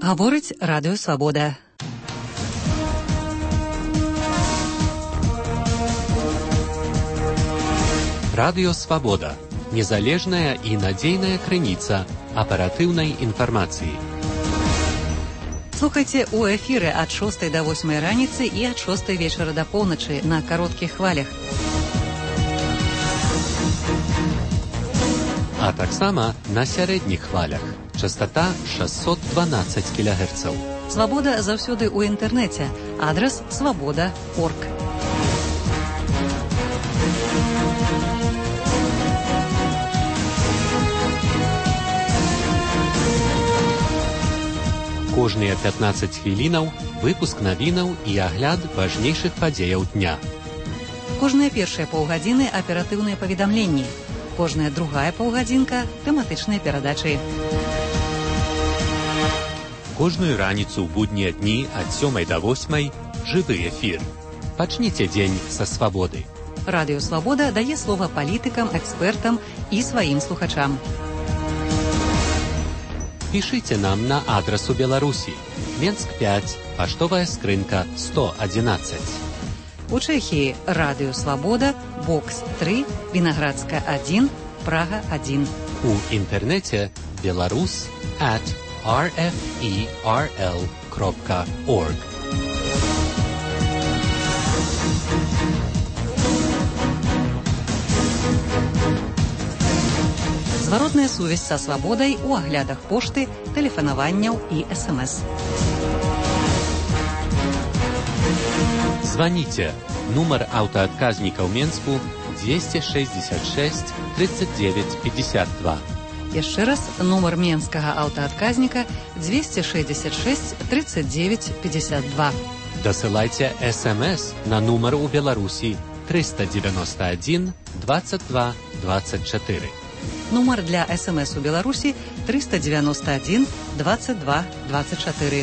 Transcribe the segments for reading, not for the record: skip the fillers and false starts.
Говорить Радіо Свобода. Радіо Свобода. Незалежная и надейная крыніца аперативной информации. Слухайте у эфире от 6 до 8 раницы и от 6 вечера до полночи на коротких хвалях. А так само на сярэдніх хвалях. Частота 612 кГц. Свобода заўсёды ў інтэрнэце. Адрес свобода.орг. Кожныя 15 хвілінаў выпуск навінаў і агляд важнейшых падзеяў дня. Кожныя першыя паўгадзіны аператыўныя паведамленні. Кожная другая паўгадзінка тэматычныя перадачы. Кожную раніцу ў буднія дні ад 7 до 8 жывы эфір. Пачніце дзень са свабоды. Радіо Свобода дае слова палітыкам, экспертам і сваім слухачам. Пішыце нам на адрес у Беларусі. Менск 5, паштовая скрынка 111. У Чэхіі Радіо Свобода, Бокс 3, Вінаградска 1, Прага 1. У інтэрнэце belarus@rferl.org. Зваротная сувязь са свабодай у аглядах пошты, тэлефанаванняў і СМС. Звоните. Нумар аўтаадказніка ў Менску 266 39 52. Яшчэ раз, нумар менскага аўтаадказніка 266 39 52. Дасылайце СМС на нумар у Беларусі 391 22 24. Нумар для СМС у Беларусі 391 22 24.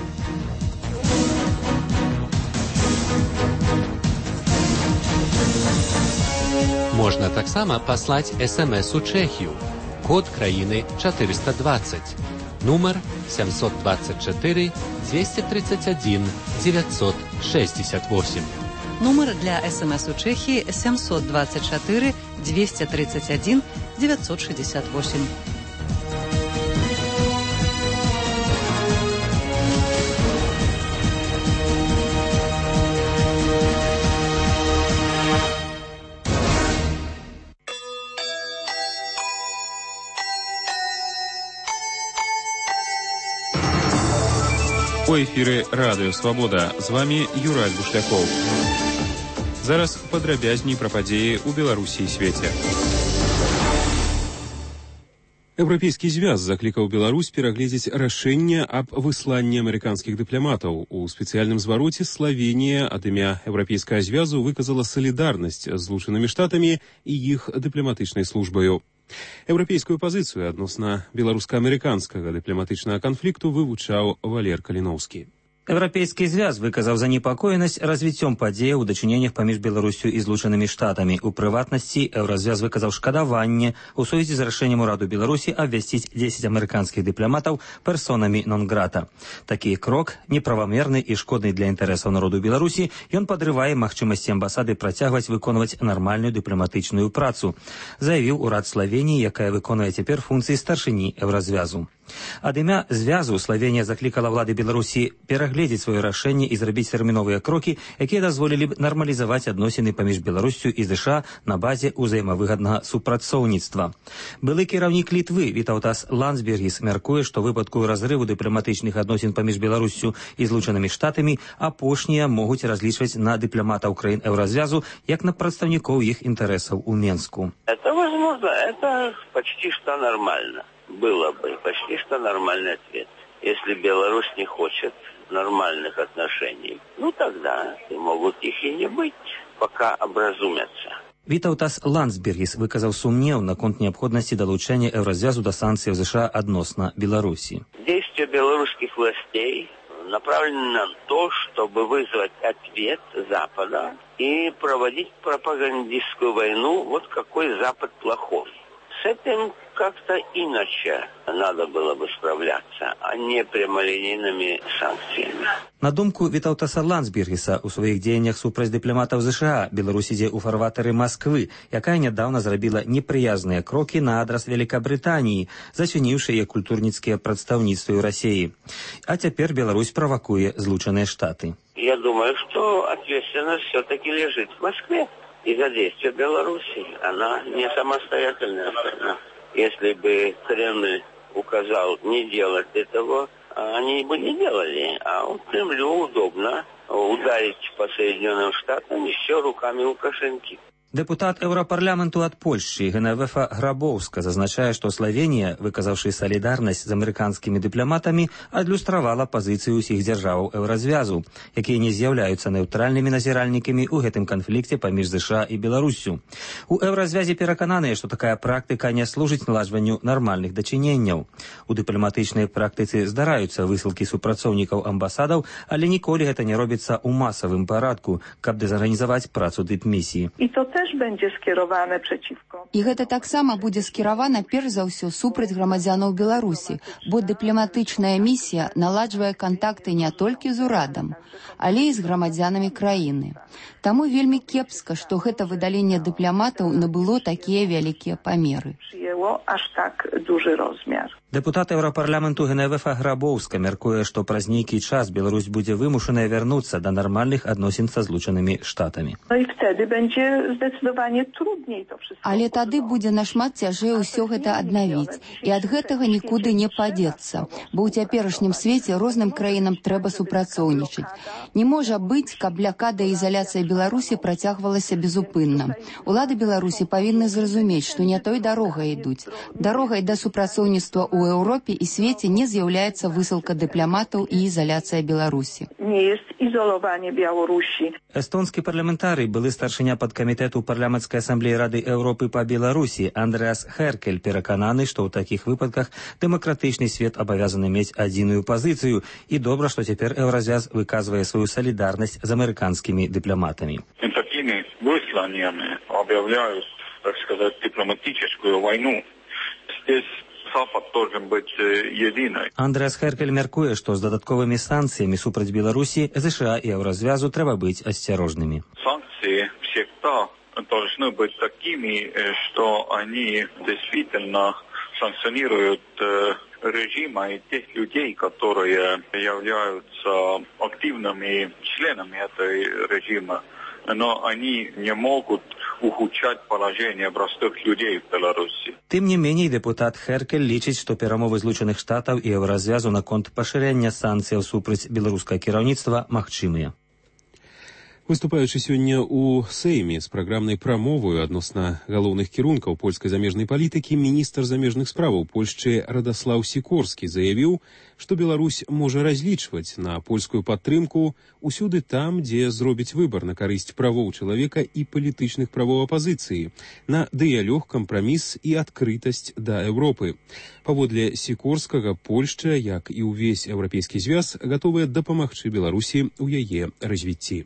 Можна таксама паслаць СМС у Чэхію. Код краіны 420. Нумар 724 231 968. Нумар для СМС у Чэхіі 724 231 968. У эфіры Радыё Свабода. З вами Юрай Бушлякоў. Зараз падрабязней пра падзеі ў Беларусі і свеце. Еўрапейскі звяз заклікаў Беларусь перагледзець рашэнне аб высланні амерыканскіх дыпламатаў. У спецыяльным звароце Славенія ад імя Еўрапейскага звязу выказала салідарнасць з Злучанымі Штатамі і іх дыпламатычнай службаю. Еўрапейскую пазіцыю адносна беларуска-амерыканскага дыпламатычнага канфлікту вывучаў Валер Каліноўскі. Еўрапейскі звяз выказаў занепакоенасць развіццём падзеяў у дачыненнях паміж Беларусю і Злучанымі Штатамі. У прыватнасці, Еўразвяз выказаў шкадаванне у сувязі з рашэннем ураду Беларусі абвясціць 10 амерыканскіх дыпламатаў персонамі нон-грата. Такі крок неправамерны і шкодны для інтарэсаў народу Беларусі. Ён падрывае магчымасці амбасады працягваць выконваць нармальную дыпламатычную працу, заявіў урад Славеніі, якая выконвае цяпер функцыі старшыні Еўразвязу. Ад імя звязу Славенія заклікала ўлады Беларусі перагледзець сваё рашэнне і зрабіць тэрміновыя крокі, якія дазволілі б нармалізаваць адносіны паміж Беларуссю і ЗША на базе ўзаемавыгаднага супрацоўніцтва. Былы кіраўнік Літвы Вітаўтас Ландсбергіс мяркуе, што ў выпадку разрыву дыпламатычных адносін паміж Беларуссю і Злучанымі Штатамі апошнія могуць разлічваць на дыпламатаў краін Еўразвязу як на прадстаўнікоў іх інтарэсаў у Менску. Это возможно, это почти что нормально. Было бы почти что нормальный ответ. Если Беларусь не хочет нормальных отношений, тогда могут их и не быть, пока образумятся. Вітаўтас Ландсбергіс выказаў сумнеў наконт неабходнасці далучэння Еўразвязу да санкцыяў ЗША адносна Беларусі. Действия белорусских властей направлены на то, чтобы вызвать ответ Запада и проводить пропагандистскую войну, вот какой Запад плохой. С этим как-то иначе надо было бы справляться, а не прямолинейными санкциями. На думку Вітаўтаса Ландсбергіса, у сваіх дзеяннях супраць дыпламатаў ЗША Беларусь ідзе ў фарватары Масквы, якая нядаўна зрабіла непрыязныя крокі на адрас Великабрытаніі, зачыніўшы яе культурніцкія прадстаўніцтвы ў Расіі. А цяпер Беларусь правакуе Злучаныя Штаты. Я думаю, что ответственность все-таки лежит в Москве. И за действия Беларуси она не самостоятельная страна. Если бы Кремль указал не делать этого, они бы не делали. А Кремлю удобно ударить по Соединенным Штатам еще руками Лукашенки. Дэпутат Еўрапарламенту ад Польшчы Генавефа Грабоўска зазначае, што Славенія, выказаўшы салідарнасць з амерыканскімі дыпламатамі, адлюстравала пазіцыю ўсіх дзяржаваў Еўразвязу, якія не з'яўляюцца нэўтральнымі назіральнікамі ў гэтым канфлікце паміж ЗША і Беларуссю. У Еўразвязе перакананыя, што такая практыка не служыць наладжванню нармальных дачыненняў. У дыпламатычнай практыцы здараюцца высылкі супрацоўнікаў амбасадаў, але ніколі гэта не робіцца ў масавым парадку, каб дэзарганізаваць працу дыпмісіі. І гэта таксама будзе скіравана перш за ўсё супраць грамадзянаў Беларусі, бо дыпламатычная місія наладжвае кантакты не толькі з урадам, але і з грамадзянамі краіны. Таму вельмі кепска, што гэта выдаленне дыпламатаў набыло такія вялікія памеры. Дэпутат Еўрапарламенту Генавефа Грабоўска мяркуе, што праз нейкі час Беларусь будзе вымушаная вярнуцца да нармальных адносін са Злучанымі Штатамі. Але тады будзе нашмат цяжэй усё гэта аднавіць, і ад гэтага нікуды не падзецца, бо ў цяперашнім свеце розным краінам трэба супрацоўнічаць. Не можа быць, каб блакада і ізаляцыя Беларусі працягвалася безупынна. Улады Беларусі павінны зразумець, што не той дарогай ідуць. Дарогай да супрацоўніцтва ў Еўропе і свеце не з'яўляецца высылка дыпламатаў і ізаляцыя Беларусі. Эстонскі парламентарый, былы старшыня падкамітэту парламенцкай асамблеі Рады Еўропы па Беларусі Андреас Херкель перакананы, што ў такіх выпадках дэмакратычны свет абавязаны мець адзіную пазіцыю, і добра, што цяпер Еўразвяз выказвае сваю салідарнасць з амерыканскімі дыпламатамі. Такімі высланнямі аб'яўляюць, так сказаць, дыпламатычную вайну. Здесь Запад должен быть единой. Андреас Херкель мяркуе, што з дадатковымі санкцыямі супраць Беларусі ЗША і Еўразвязу трэба быць асцярожнымі. Санкции всегда должны быть такими, что они действительно санкционируют режима и тех людей, которые являются активными членами этой режима. Но они не могут ухудшать положение простых людей в Беларуси. Тым не меней, дэпутат Херкель лічыць, што перамовы Злучаных Штатаў і Еўразвязу наконт пашырэння санкцыяў супраць беларускага кіраўніцтва магчымыя. Выступаючы сёння ў Сейме з праграмнай прамоваю адносна галоўных кірункаў польскай замежнай палітыкі, міністр замежных справаў Польшчы Радаслаў Сікорскі заявіў, што Беларусь можа разлічваць на польскую падтрымку усюды там, дзе зробіць выбар на карысць правоў чалавека і палітычных правоў апазіцыі, на дыялог, кампраміс і адкрытасць да Еўропы. Паводле Сікорскага, Польшча, як і ўвесь Еўрапейскі звяз, гатовая дапамагчы Беларусі ў яе развіцці.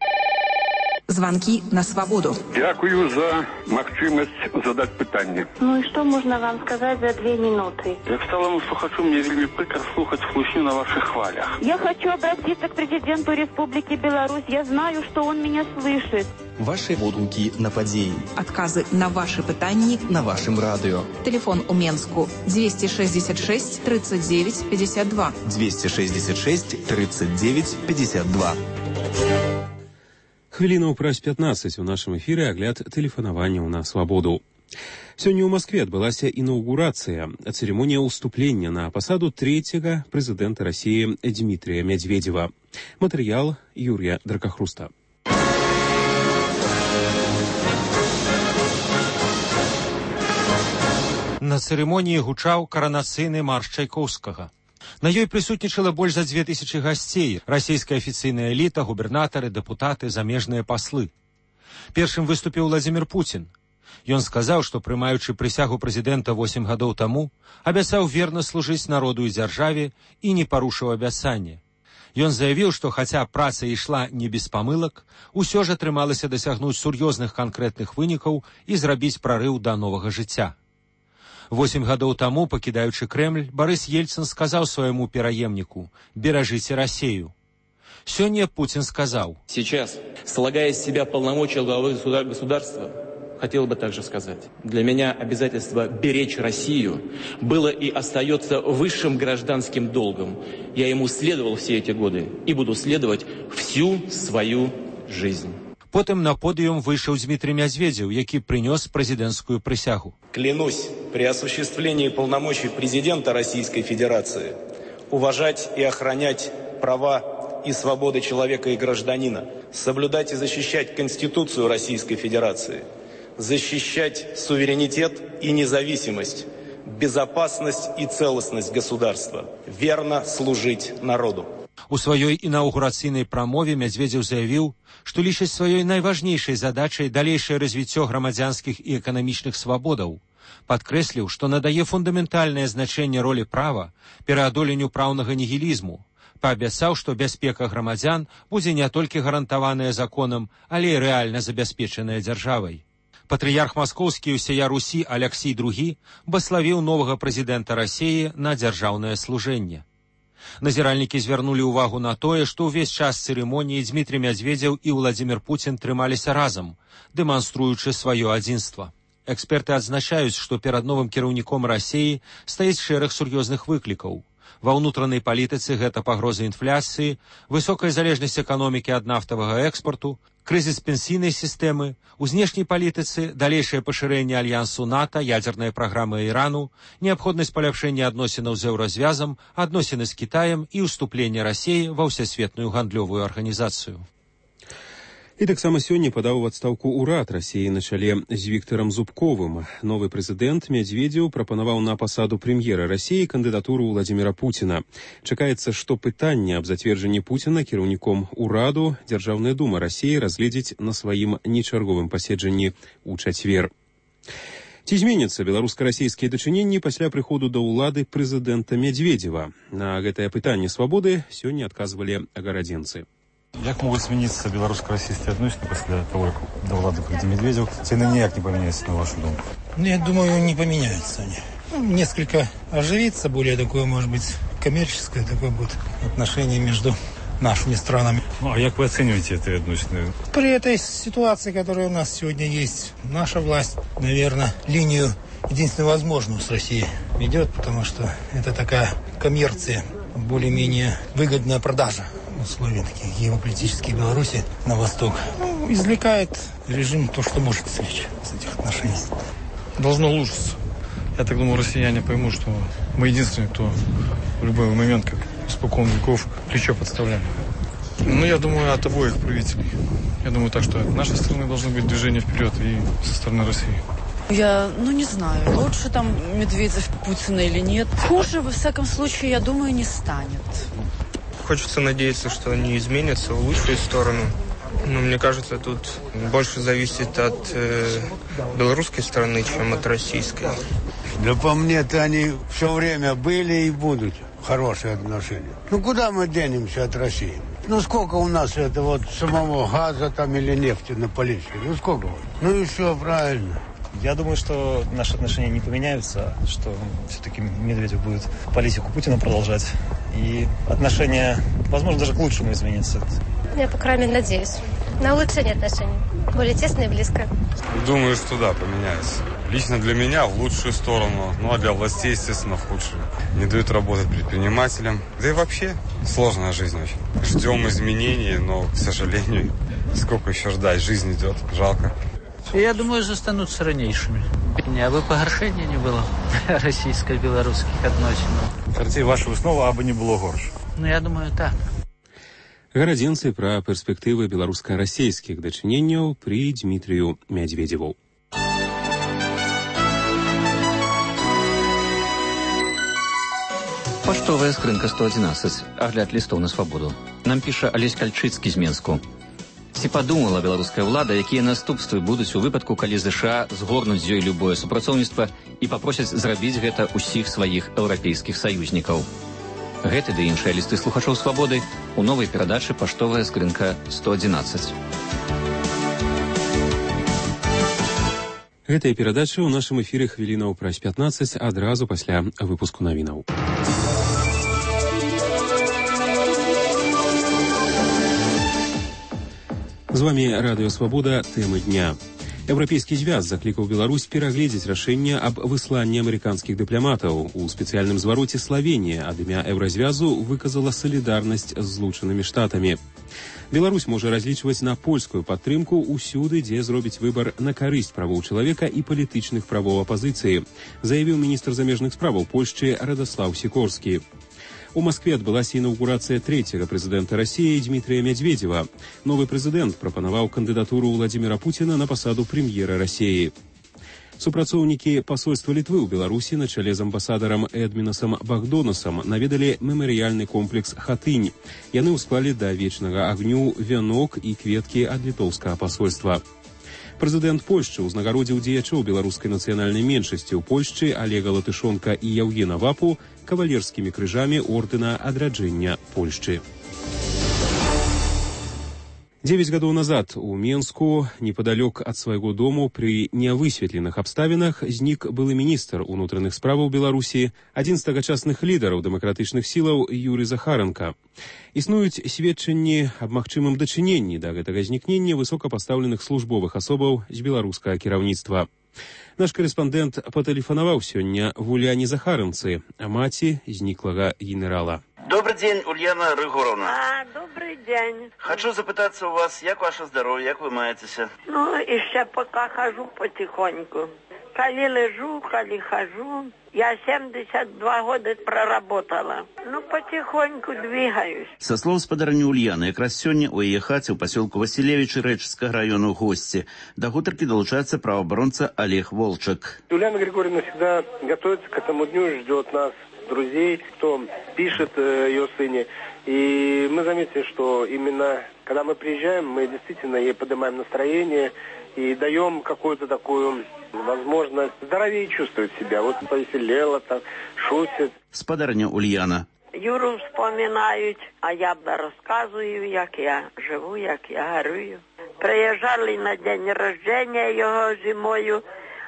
Звонки на свободу. Дякую за магчымасць задаць пытанне. Ну и что можно вам сказать за 2 минуты? Як сталому слухачу, мне вельмі прыкра слухаць хлусню на ваших хвалях. Я хочу обратиться к президенту Республики Беларусь. Я знаю, что он меня слышит. Ваши водгукі на падзеі. Адказы на ваши пытанні на вашым радыо. Телефон у Менску 266 39 52. 266 39 52. Хвілінаў праз 15 у нашым эфіры агляд тэлефанаванняў на свабоду. Сёння ў Маскве адбылася інаўгурацыя, цырымонія ўступлення на пасаду трэцяга прэзідэнта Расіі Дмітрія Мядзведзева. Матэрыял Юрія Дракахруста. На цырымоніі гучаў каранацыйны марш Чайкоўскага. На ёй прысутнічала больш за 2000 гасцей, расійская афіцыйная эліта, губернатары, дэпутаты, замежныя паслы. Першым выступіў Владзімір Пуцін. Ён сказаў, што прымаючы прысягу прэзідэнта 8 гадоў таму, абяцаў верна служыць народу і дзяржаве і не парушыў абяцанне. Ён заявіў, што хаця праца ішла не без памылак, усё ж атрымалася дасягнуць сур'ёзных канкрэтных вынікаў і зрабіць прарыў да новага жыцця. 8 гадоў таму, пакідаючы Крэмль, Барыс Ельцин сказаў свайму пераемніку: «Беражыце Россию». Сёння Путин сказал: «Сейчас, слагая из себя полномочия главы государства, хотел бы также сказать, для меня обязательство беречь Россию было и остается высшим гражданским долгом. Я ему следовал все эти годы и буду следовать всю свою жизнь». Потым на подиум выйшаў Дмитрий Медведев, які принес президентскую присягу. «Клянусь при осуществлении полномочий президента Российской Федерации уважать и охранять права и свободы человека и гражданина, соблюдать и защищать Конституцию Российской Федерации, защищать суверенитет и независимость, безопасность и целостность государства, верно служить народу». У сваёй інаўгурацыйнай прамове Медведев заявіў, што лічыць сваёй найважнейшай задачай далейшае развіццё грамадзянскіх і эканамічных свабодаў. Падкрэсліў, што надае фундаментальнае значэнне ролі права пераадоленню праўнага нігілізму. Паабяцаў, што бяспека грамадзян будзе не толькі гарантаваная законам, але і рэальна забяспечаная дзяржавай. Патрыярх маскоўскі і ўсея Русі Аляксій II баславіў новага прэзідэнта Расіі на дзяржаўнае служэнне. Назіральнікі звярнулі ўвагу на тое, што ўвесь час цырымоніі Дмітрий Медведев і Владимир Путин трымаліся разам, дэманструючы сваё адзінства. Эксперты адзначаюць, што перад новым кіраўніком Расіі стаіць шэраг сур'ёзных выклікаў. Ва ўнутранай палітыцы гэта пагроза інфляцыі, высокая залежнасць эканомікі ад нафтавага экспорту, крызіс пенсійнай сістэмы, у знешняй палітыцы далейшае пашырэнне альянсу НАТО, ядзерная праграма Ірану, неабходнасць паляпшэння адносінаў з еўразвязам, адносіны з Кітаем і ўступленне Расіі ва ўсесветную гандлёвую арганізацыю. І таксама сёння падаў у адстаўку ўрад Расіі на чале з Віктарам Зубковым. Новы прэзідэнт Медведев прапанаваў на пасаду прэм'ера Расіі кандыдатуру Владимира Путина. Чакаецца, што пытанне аб зацверджанні Путина кіраўніком ураду Дзяржаўная дума Расіі разгледзіць на сваім нечарговым паседжанні ў чацвер. Ці зменяцца беларуска-расійскія дачыненні пасля прыходу да ўлады прэзідэнта Медведева? На гэтае пытанне свабоды сёння адказвалі агарадзенцы. Як могут измениться белорусско-российские отношения после того, как до влады придет Медведев? Цены никак не поменяются, на вашу думку? Я думаю, не поменяются они. Несколько оживится, более такое, может быть, коммерческое такое будет отношение между нашими странами. Ну, а как вы оцениваете это отношения? При этой ситуации, которая у нас сегодня есть, наша власть, наверное, линию единственно возможную с Россией ведет, потому что это такая коммерция, более-менее выгодная продажа условия таких геополитических Беларуси на восток. Извлекает режим то, что может извлечь с этих отношений. Должно улучшиться. Я так думаю, россияне поймут, что мы единственные, кто в любой момент, как испокон веков, плечо подставляем. Ну, я думаю, от обоих правителей. Я думаю так, что от нашей стороны должно быть движение вперед и со стороны России. Я, не знаю, лучше там Медведев, Путина или нет. Хуже, во всяком случае, я думаю, не станет. Хочется надеяться, что они изменятся в лучшую сторону. Но мне кажется, тут больше зависит от белорусской стороны, чем от российской. Да по мне-то они все время были и будут хорошие отношения. Куда мы денемся от России? Сколько у нас самого газа там или нефти на Полисске? Сколько? И все правильно. Я думаю, что наши отношения не поменяются, что все-таки Медведев будет политику Путина продолжать. И отношения, возможно, даже к лучшему изменятся. Я, по крайней мере, надеюсь. На улучшение отношений. Более тесно и близко. Думаю, что да, поменяется. Лично для меня в лучшую сторону, а для властей, естественно, в худшую. Не дают работать предпринимателям. Да и вообще сложная жизнь очень. Ждем изменений, но, к сожалению, сколько еще ждать? Жизнь идет, жалко. Я думаю, застануцца ранейшымі. Абы пагаршэння не было расійска-беларускіх адносінаў. Карацей, ваша выснова, абы не было горш. Я думаю, так. Гарадзенцы пра перспектывы беларуска-расійскіх дачыненняў пры Дмітрію Медведеву. Паштовая скрынка 111. Агляд лістоў на свабоду. Нам піша Алесь Кальчыцкі з Менску. Ці падумала беларуская ўлада, якія наступствы будуць у выпадку, калі ЗША згорнуць з ёй любое супрацоўніцтва і папросяць зрабіць гэта ўсіх сваіх еўрапейскіх саюзнікаў. Гэты ды іншыя лісты слухачоў свабоды у новай перадачы «Паштовая скрынка 111». Гэтая перадача ў нашым эфіры хвілінаў праз 15 адразу пасля выпуску навінаў. З вами Радыё Свабода, тэмы дня. Еўрапейскі звяз заклікаў Беларусь перагледзець рашэнне аб высланні амерыканскіх дыпламатаў. У спецыяльным звароце Славенія ад імя Еўразвязу выказала салідарнасць з Злучанымі Штатамі. Беларусь можа разлічваць на польскую падтрымку ўсюды, дзе зробіць выбар на карысць правоў чалавека і палітычных правоў апазіцыі, заявіў міністр замежных справаў Польшчы Радаслаў Сікорскі. У Москве адбылася інаўгурацыя трэцяга прэзідэнта Расіі Дмітрия Медведева. Новы прэзідэнт прапанаваў кандыдатуру Владзіміра Пуціна на пасаду прэм'ера Расіі. Супрацоўнікі пасольства Літвы ў Беларусі на чале з амбасадарам Эдмінасам Багдонасам наведалі мемарыяльны комплекс «Хатынь». Яны ўсклалі да вечнага агню вянок і кветкі ад літоўскага пасольства. Прэзідэнт Польшчы ўзнагародзіў дзеячоў беларускай нацыянальнай меншасці ў Польшчы Алега Латышонка і Яўгена Вапу кавалерскімі крыжамі ордэна адраджэння Польшчы. 9 гадоў назад у Менску, непадалёк ад свайго дому, пры нявысветленых абставінах знік былы міністр унутраных справаў Беларусі, адзін з тагачасных лідараў дэмакратычных сілаў Юрый Захаранка. Існуюць сведчанні аб магчымым дачыненні да гэтага знікнення высокапастаўленых службовых асобаў з беларускага кіраўніцтва. Наш корэспандэнт патэлефанаваў сёння в Уляне Захаранцы, а маці зніклага генерала. Добрый день, Ульяна Рыгоровна. Добрый день. Хочу запытаться у вас, як ваше здоровье, як вы маетеся? Ну, еще пока хожу потихоньку. Коли лежу, коли хожу. Я 72 года проработала. Ну, потихоньку двигаюсь. Со слов спадарні Ульяны, якраз сёння у яе хаце ў пасёлку Василевича Рэчскага району гости. До гутаркі долучается правооборонца Олег Волчак. Ульяна Григорьевна всегда готовится к этому дню, ждет нас, друзей, кто пишет ее сыне. И мы заметили, что именно когда мы приезжаем, мы действительно ей поднимаем настроение и даем какую-то такую возможность здоровее чувствовать себя. Вот повеселела, там, шутит. Спадарня Ульяна. Юру вспоминають, а я розказую, як я живу, як я горюю. Приїжджали на день рождения його зимою,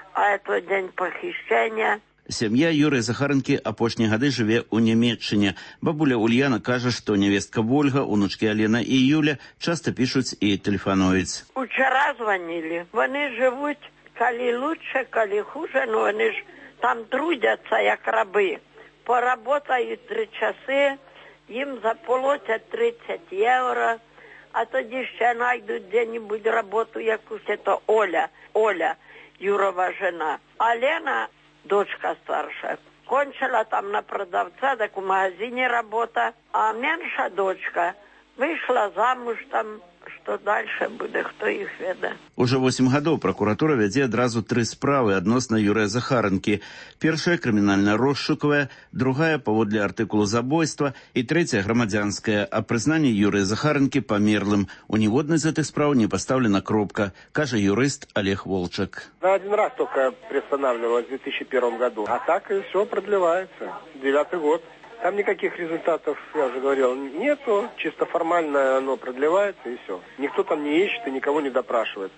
а це день похищення. Сям'я Юрыя Захаранкі апошнія гады жыве ў Нямецчыне. Бабуля Ульяна кажа, што нявестка Вольга, унучкі Алена і Юля часта пішуць і тэлефануюць. Учора дзвонили. Вони живуть, коли лучше, коли хуже, но вони ж там трудяться, як раби. Поработають 3 часи, їм заплатять 30 євро, а тоді ще знайдуть де-небудь роботу якусь. Це Оля, Юрова жена. А Лена, дочка старшая, кончила там на продавца, так в магазине работа, а меньшая дочка вышла замуж там, что дальше буде, хто їх веде. Уже 8 гадоў прокуратура вядзе адразу 3 справы адносна Юрыя Захаранкі. Першая крымінальна-розшукавая, другая паводле артыкулу забойства і трэцяя грамадзянская аб прызнанні Юрыя Захаранкі памерлым. У ніводнай з гэтых спраў не пастаўлена кропка, кажа юрыст Олег Волчак. На один раз только приостанавливалось в 2001 году, а так и все продлевается. 9-й год. Там никаких результатов, я уже говорил, нету. Чисто формально оно продлевается и все. Никто там не ищет и никого не допрашивает.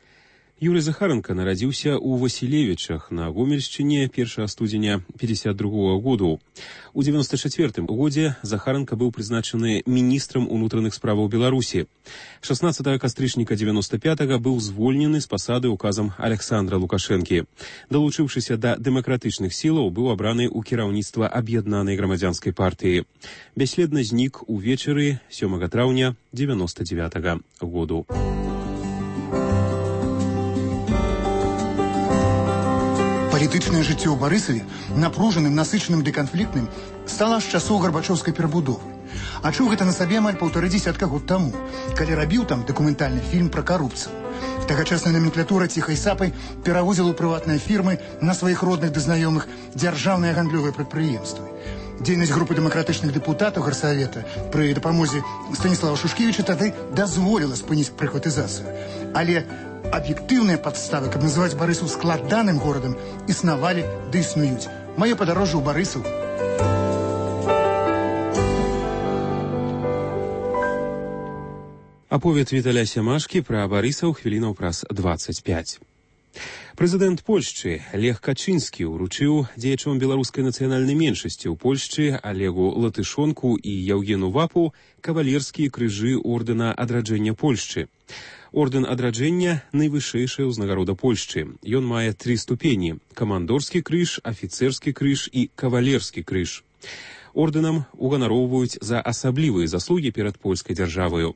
Юрый Захаранка нарадзіўся ў Васілевічах на Гомельшчыне 1 студзеня 1952 году. У 1994 годзе Захаранка быў прызначаны міністрам унутраных справаў Беларусі. 16 кастрычніка 1995 быў звольнены з пасады указам Александра Лукашэнкі. Далучыўшыся да дэмакратычных сілаў, быў абраны ў кіраўніцтва аб'яднанай грамадзянскай партыі. Бясследна знік увечары 7 траўня 1999 году. Палітычнае жыццё ў Барысаве напружаным, насычаным ды канфліктным стала з часоў гарбачоўскай перабудовы. А чуў гэта на сабе амаль 1,5 дзесятка год таму, калі рабіў там дакументальны фільм пра карупцыю. Тагачасная номенклатура ціхай сапай перавозіла ў прыватныя фірмы на сваіх родных ды знаёмых дзяржаўныя гандлёвыя прадпрыемствы. Дзейнасць групы дэмакратычных дэпутатаў гарсавета пры дапамозе Станіслава Шушкевіча тады дазволіла спыніць прыхватызацыю. Але аб'ектыўныя падставы, каб называць Барысаў складаным горадам, існавалі ды існуюць. Маё падарожжа ў Барысаў. Аповед Віталя Сямашкі пра Барысаў хвілінаў праз 25. Прэзідэнт Польшчы Лех Качынскі ўручыў дзеячам беларускай нацыянальнай меншасці ў Польшчы Олегу Латышонку і Яўгену Вапу кавалерскія крыжы ордэна адраджэння Польшчы. Ордэн адраджэння – найвышэйшая ўзнагарода Польшчы. Ён мае 3 ступені – камандорскі крыж, афіцэрскі крыж і кавалерскі крыж. Ордэнам уганароўваюць за асаблівыя заслугі перад польскай дзяржаваю.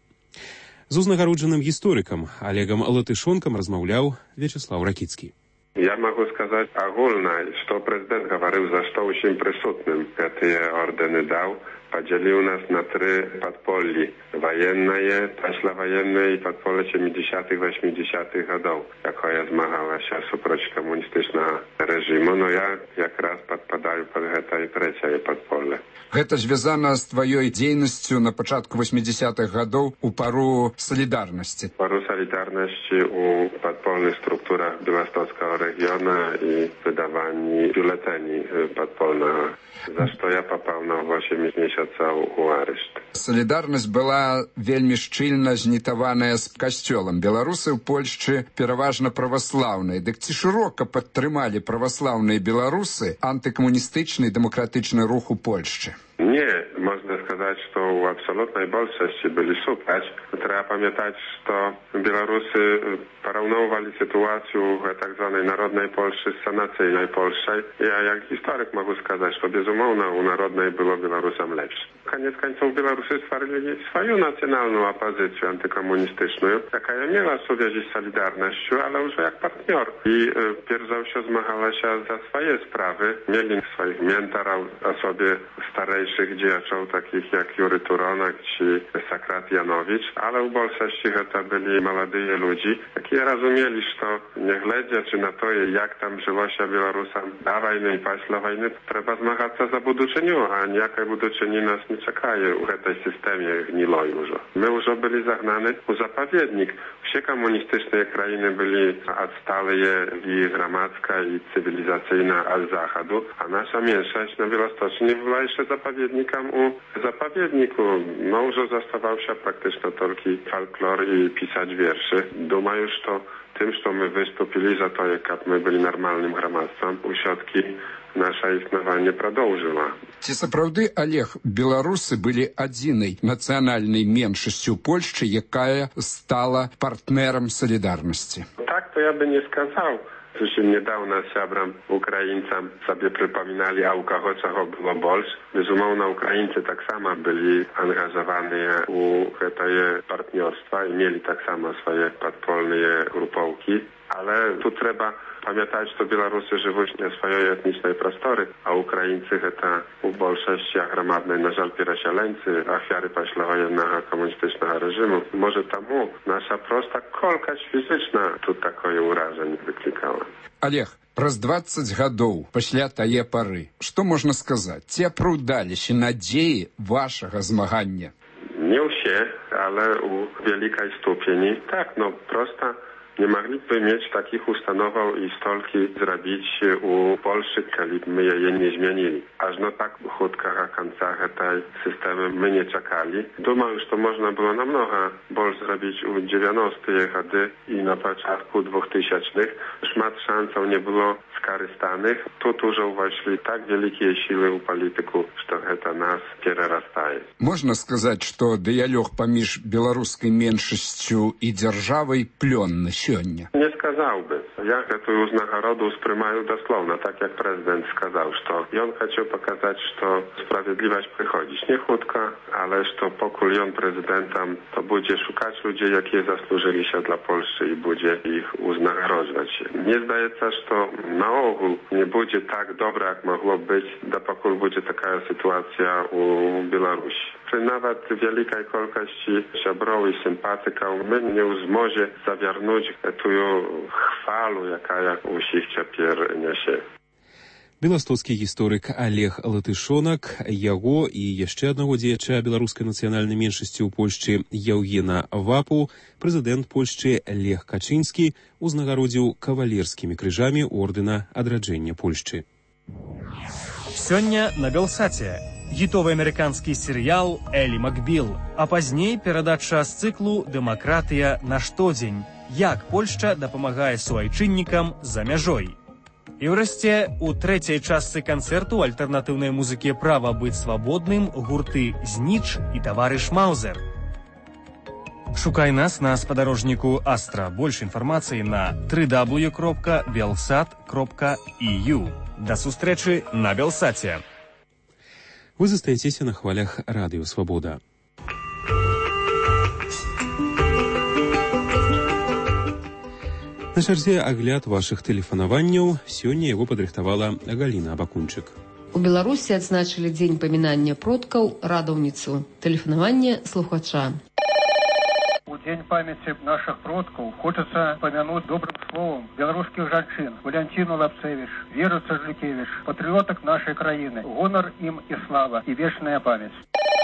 З узнагароджаным гісторыкам Олегом Латышонкам размаўляў Вячеслав Ракіцкі. Я могу сказать огульно, что президент говорил, за что очень присутным эти ордены дал. Поделил нас на 3 подполья. Военное, послевоенное и подполье 70-х, 80-х годов, якое змагалося супроч коммунистичного режиму. Но я как раз подпадаю под это и 3 подполье. Гэта звязана з тваёй дзейнасцю на пачатку 80-х гадоў у пару солідарнасці. Пару солідарнасці у падпольных структурах Беластоцкага рэгіёна і выдаванні бюлетэней падпольнага, за што я папаў на 8 месяцаў у арышт. Солідарнасць была вельмі шчыльна знітаваная з касцёлам. Беларусы ў Польшчы пераважна праваслаўныя. Дык ці шырока падтрымалі праваслаўныя беларусы антыкамуністычны і дэмакратычны рух у Польшчы? Nie, można сказать, что в абсолютной большости были супрać. Trzeba pamiętać, że Białorusy porównywali sytuację w tak zwanej narodnej Polsce z sanacyjnej Polsce. Ja jak historyk mogę сказать, że безумовно u narodnej było Białorusom lepsze. Koniec końców Białorusy stworzyli swoją nacjonalną opozycję antykomunistyczną, jaka miała sowieci z Solidarnością, ale już jak partner. I pierw za wszystko zmagała się za swoje sprawy. Mieli swoich mentorów, osoby starej działaczów takich jak Jury Turonak czy Sakrat Janowicz, ale w большости to byli młodzi ludzie, którzy rozumieli, że nie глядячи na to, jak tam żyło się Białorusom do wojny i после wojny, trzeba zmagać się za buduczynią, a nijakie buduczyni nas nie czekają w tej systemie gniloj już. My już byli zagnani w zapowiednik. Wszystkie komunistyczne krainy byli odstałe i gramadzka i cywilizacyjna od zachodu, a nasza mniejszość na Białostoczni była jeszcze zapowiednikiem u zapowiedniku. No już zostawał się praktycznie tylko folklor i pisać wierszy. Думаю, что tym, że my wystąpili za to, jak my byli normalnym gramadztwem, uśrodki nasze istnienie продолжила. Ці сапраўды, Олег, беларусы былі адзінай нацыянальнай меншасцю ў Польшчы, якая стала партнерам солідарнасці? Так, to ja by nie сказал. Zresztą niedawno siabram Ukraińcom sobie przypominali, a u kogo czego było больше. Безумовно, Ukraińcy tak samo byli angażowani u tego partnerstwa i mieli tak samo swoje podpolne grupowki, ale tu trzeba pamiętać, że Białorusy żyją na swojej etnicznej prostory, a Ukraińcy to w большости gromadnej, na żal, переселенцы, ofiary послевоенного komunistycznego reżimu. Może temu nasza prosta kolkać fizyczna tu takie urażenie wyklikała. Олег, праз 20 гадоў пасля тае пары, што можна сказаць? Ці апраўдаліся надзеі вашага змагання? Nie все, ale u wielkiej stopni. Tak, no prosta. Nie mogliby mieć takich ustanowień i stolki zrobić u Polski, kiedy my je nie zmienili. Aż no tak w krótkich końcach tej systemu my nie czekali. Думаю, że można było namnoga больше zrobić u 90-tych lata i na początku 2000-tych. Szmat szansów nie było skorystanych. Tu dużo weszli tak wielkie siły u polityków, że to nas przerastaje. Można сказать, что дыялог паміж беларускай меншасцю і дзяржавай плённы сёння? Nie сказałby. Ja tę uznagrodę sprymają dosłownie, tak jak prezydent сказал, że on chciał pokazać, że sprawiedliwość przychodzi nie krótko, ale że pokój on prezydentem, to będzie szukać ludzi, jakie zasłużyli się dla Polski i będzie ich uznagrodzać. Nie zdaje się, że na ogół nie będzie tak dobre, jak mogło być, dopóki będzie taka sytuacja u Białorusi. Czy nawet wielkiej ilości siabrów i sympatyków my nie zmoże zawiernąć tę chwalu, jaka u sich ciepер niesie. Беластоцкі гісторык Олег Латышонак, яго і яшчэ аднаго дзеяча беларускай нацыянальнай меншасці ў Польшчы Яўгена Вапу прэзідэнт Польшчы Лех Качынскі узнагародзіў кавалерскімі крыжамі ордэна адраджэння Польшчы. Сёння на Белсаце гітовы амерыканскі серыял «Элі Макбіл», а пазней перадача з цыклу «Дэмакратыя на штодзень». як Польшча дапамагае суайчыннікам за мяжой. І ўрэшце, у трэцяй частцы канцэрту альтэрнатыўнай музыкі «Права быць свабодным» гурты «Зніч» і «Таварыш Маузер». Шукай нас на спадарожніку Астра. Больш інфармацыі на www.belsat.eu. До сустрэчы на Белсаце. Вы застаецеся на хвалях радыё «Свабода». На чарзе агляд вашых тэлефанаванняў. Сёння яго падрыхтавала Галіна Абакунчык. У Беларусі адзначылі дзень памінання продкаў радаўніцу. Тэлефанаванне слухача. У дзень памяці наших продкаў хочацца памянуць добрым словам беларускіх жанчын Валянціну Лапцевіч, Веру Цажлікевіч, патрыётак нашай краіны. Гонар ім і слава, і вечная памяць.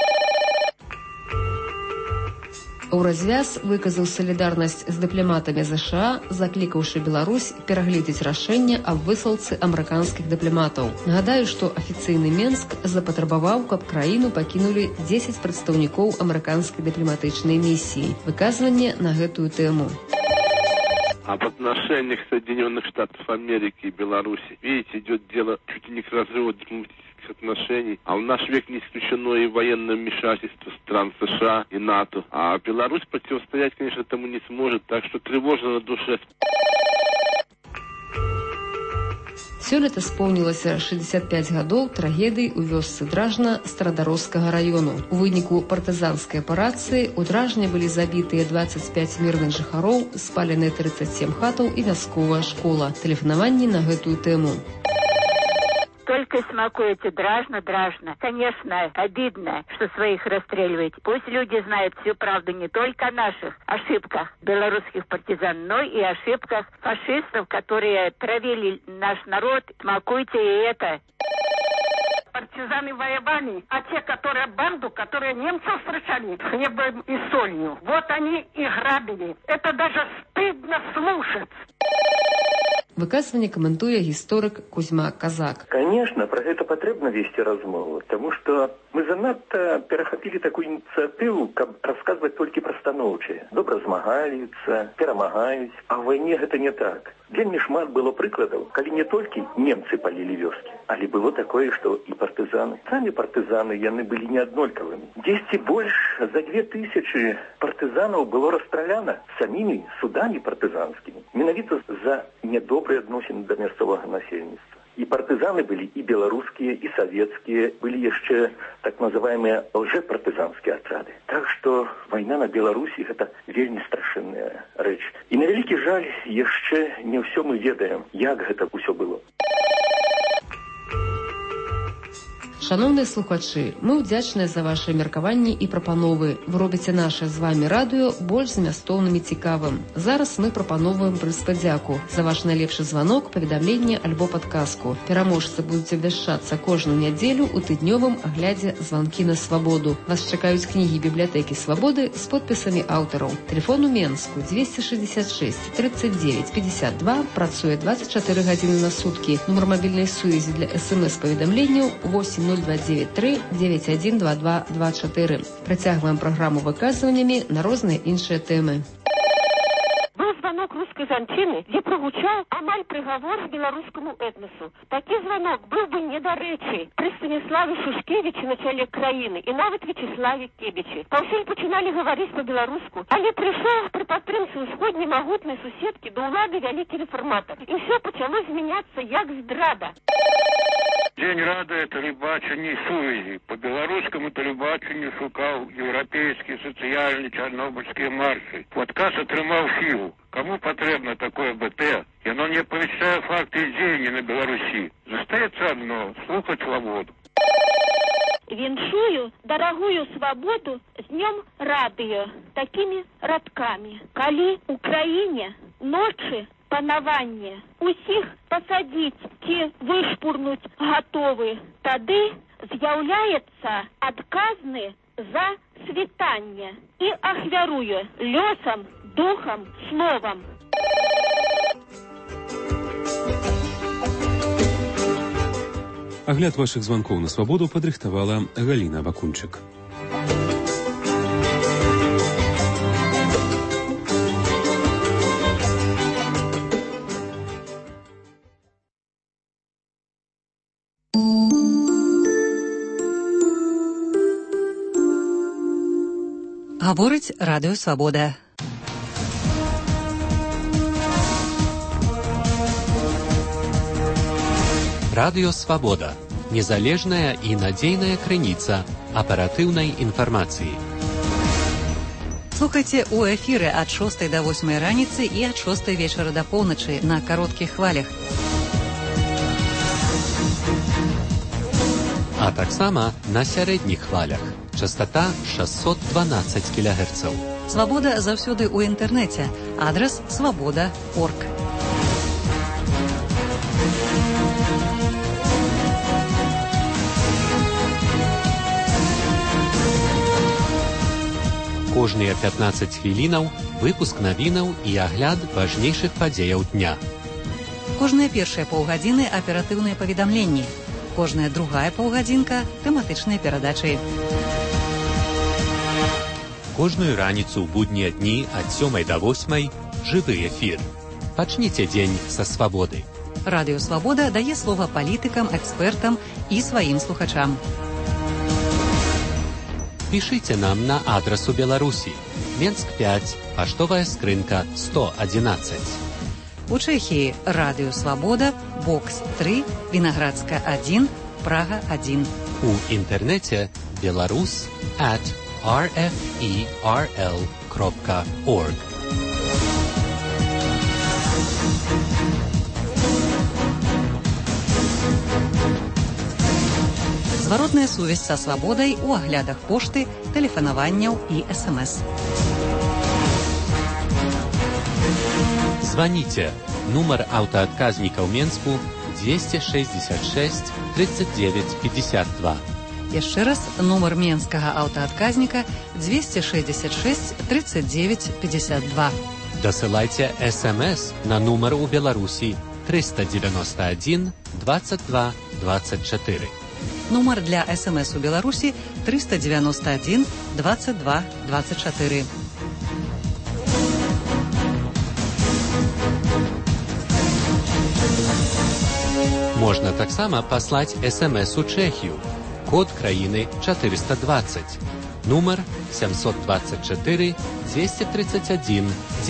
У развяз выказаў салідарнасць з дыпламатамі ЗША, заклікаўшы Беларусь перагледзець рашэнне аб высылцы амерыканскіх дыпламатаў. Нагадаю, што афіцыйны Менск запатрабаваў, каб краіну пакінулі 10 прадстаўнікоў амерыканскай дыпламатычнай місіі. Выказванне на гэтую тэму. Об отношениях Соединенных Штатов Америки и Беларуси. Видите, идет дело чуть ли не к разрыву дипломатических отношений. А в наш век не исключено и военное вмешательство стран США и НАТО. А Беларусь противостоять, конечно, этому не сможет, так что тревожно на душе. Сёлета споўнілася 65 гадоў трагедыі ў вёсцы Дражна Старадарожскага раёну. У выніку партызанскай аперацыі ў Дражне былі забітыя 25 мірных жыхароў, спаленыя 37 хатаў і вясковая школа. Тэлефанаванне на гэтую тэму. Только смакуете Дражна. Конечно, обидно, что своих расстреливаете. Пусть люди знают всю правду не только о наших ошибках белорусских партизан, но и ошибках фашистов, которые травили наш народ. Смакуйте и это. Партизаны воевали, а те, которые банду, которые немцев встречали хлебом и солью, вот они и грабили. Это даже стыдно слушать. Выказванне каментуе гісторык Кузьма Казак. Конечно, про гэта патрэбна весці размову, тому што мы занадта перахапілі такую ініцыятыву, каб расказваць толькі пра станоўчае. Добра змагаюцца, перамагаюць, а ў вайне гэта не так. Вельмі шмат было прыкладаў, калі не толькі немцы палілі вёскі, але было такое, што і партызаны. Самі партызаны, яны былі неаднолькавымі. Дзесьці больш за 2000 партызанаў было расстраляна самімі судамі партызанскімі, менавіта за недобрыя адносіны да мясцовага насельніцтва. І партызаны былі і беларускія, і савецкія, былі яшчэ так называемыя лжэпартызанскія атрады. Так што вайна на Беларусі гэта вельмі страшэнная рэч. І на вялікі жаль, яшчэ не ўсё мы ведаем, як гэта ўсё было. Шановныя слухачы, мы ўдзячныя за ваши меркаванні і прапановы. Вы робіце наше з вами радыё больш змястоўным і цікавым. Зараз мы прапановваем прыспадзяку за ваш найлепшы званок, паведамленне альбо падказку. Пераможцы будуць абвяшчацца кожную нядзелю ў тыднёвым аглядзе «Званкі на свабоду». Вас чакаюць кнігі бібліятэкі Свабоды з подпісамі аўтараў. Тэлефон у Менску 266 39 52, працуе 24 гадзіны на суткі. Нумар мабільнай сувязі для СМС-паведамленняў 802939 912224. Працягваем праграму выказваннямі на розныя іншыя тэмы. Был звонок русской жанчыны, где прогучал амаль приговор белорусскому этносу. Такі звонок был бы недоречий при Станиславе Шушкевиче, начале краіны, і нават Вячеславе Кебиче. Паўсюль пачыналі гаварыць по-беларуску, але прыйшоў при падтрымцы ўсходняй магутнай суседкі до ўлады вялікі рэформатар. І все пачало змяняцца як здрада. День рады телебачення сувязі. По белорусскому телебаченню шукав європейські соціальні чорнобильські марші. Отказ отримав силу. Кому потрібно такое БТ? И оно не оповещає факты и деяния на Беларуси. Застається одно – слухать свободу. Віншую дорогую свободу з днем радыё такими радками. Калі у краіне ночы панаванне, усіх пасадзіць ці вышпурнуць гатовы, тады з'яўляецца адказны за світанне і ахвяруе лёсам, духам, словам. Агляд вашых званкоў на свабоду падрыхтавала Галіна Абакунчык. Гаворыць Радыё Свабода. Радыё Свабода. Незалежная і надзейная крыніца аператыўнай інфармацыі. Слухайце ў эфіры ад 6 до 8 раніцы і ад 6 вечара да поўначы на кароткіх хвалях. А таксама на сярэдніх хвалях. Частота 612 кГц. Свабода заўсёды ў інтэрнэце. Адрас свабода.орг. Кожныя 15 хвілінаў выпуск навінаў і агляд важнейшых падзеяў дня. Кожныя першыя паўгадзіны аператыўныя паведамленні. Кожная другая паўгадзінка тэматычныя перадачы. Кожную раніцу ў буднія дні ад 7 до 8 жывы эфір. Пачніце дзень са свабоды. Радыё Свабода дае слова палітыкам, экспертам і сваім слухачам. Пішыце нам на адрас у Беларусі. Менск 5, паштовая скрынка 111. У Чэхіі Радыё Свабода, Бокс 3, Вінаградска 1, Прага 1. У інтэрнэце belarus@rferl.org. Зваротная сувязь са свабодай у аглядах пошты, тэлефанаванняў і СМС. Звоните. Нумар аўтаадказніка ў Менску 266 39 52. Яшчэ раз, нумар менскага аўтаадказніка 266 39 52. Дасылайце СМС на нумар у Беларусі 391 22 24. Нумар для СМС у Беларусі 391 22 24. Можна таксама паслаць СМС у Чэхію. Код краіны 420. Нумар 724 231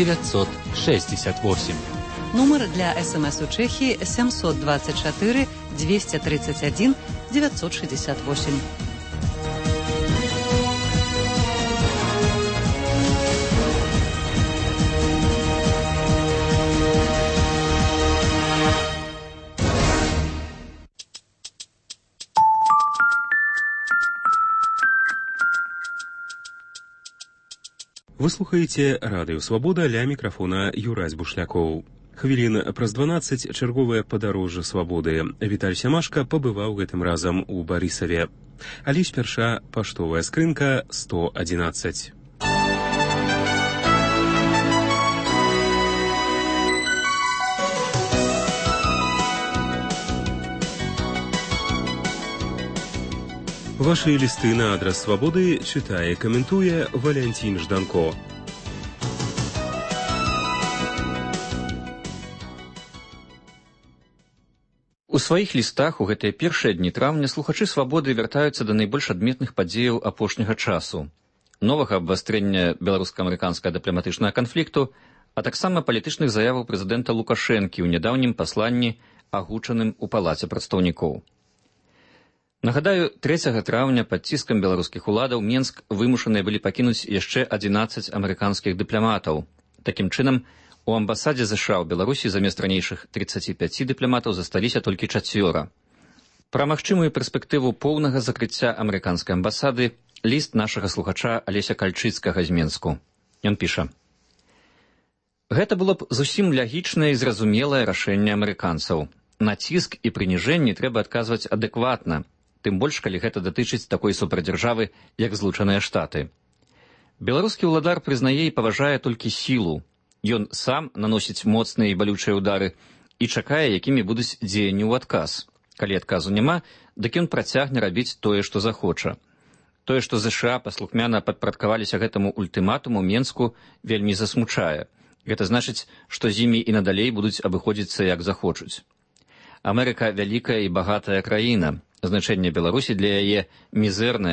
968. Нумар для СМС у Чэхіі 724 231 968. Вы слухаеце Радыё Свабода, ля мікрафона Юрась Бушлякоў. Хвілін праз 12 чарговае падарожжа свабоды. Віталь Сямашка пабываў гэтым разам у Барысаве. Але спярша паштовая скрынка 111. Ваши лісты на адрас свабоды чытае, каментуе Валянцін Жданко. У сваіх лістах у гэтыя першыя дні траўня слухачы свабоды вяртаюцца да найбольш адметных падзеяў апошняга часу. Новага абвастрэння беларуска-амерыканскага дыпламатычнага канфлікту, а таксама палітычных заяваў прэзідэнта Лукашэнкі ў нядаўнім пасланні, агучаным у палаце прадстаўнікоў. Нагадаю, 3 траўня пад ціскам беларускіх уладаў Менск вымушаныя былі пакінуць яшчэ 11 амерыканскіх дыпламатаў. Такім чынам, у амбасадзе ЗША ў Беларусі замест ранейшых 35 дыпламатаў засталіся толькі 4. Пра магчымую перспектыву поўнага закрыцця амерыканскай амбасады ліст нашага слухача Алеся Кальчыцкага з Менску. Ён піша: «Гэта было б зусім лягічнае і зразумелае рашэнне амерыканцаў. На ціск і прыніжэнні трэба адказваць адэкватна, тым больш, калі гэта датычыць такой супердзяржавы, як Злучаныя Штаты. Беларускі ўладар прызнае і паважае толькі сілу. Ён сам наносіць моцныя і балючыя ўдары і чакае, якімі будуць дзеянні ў адказ. Калі адказу няма, дык ён працягне рабіць тое, што захоча. Тое, што ЗША паслухмяна падпарадкаваліся гэтаму ультыматуму Менску, вельмі засмучае. Гэта значыць, што з імі і надалей будуць абыходзіцца як захочуць. Амерыка вялікая і багатая краіна. Значэнне Беларусі для яе мізэрнае,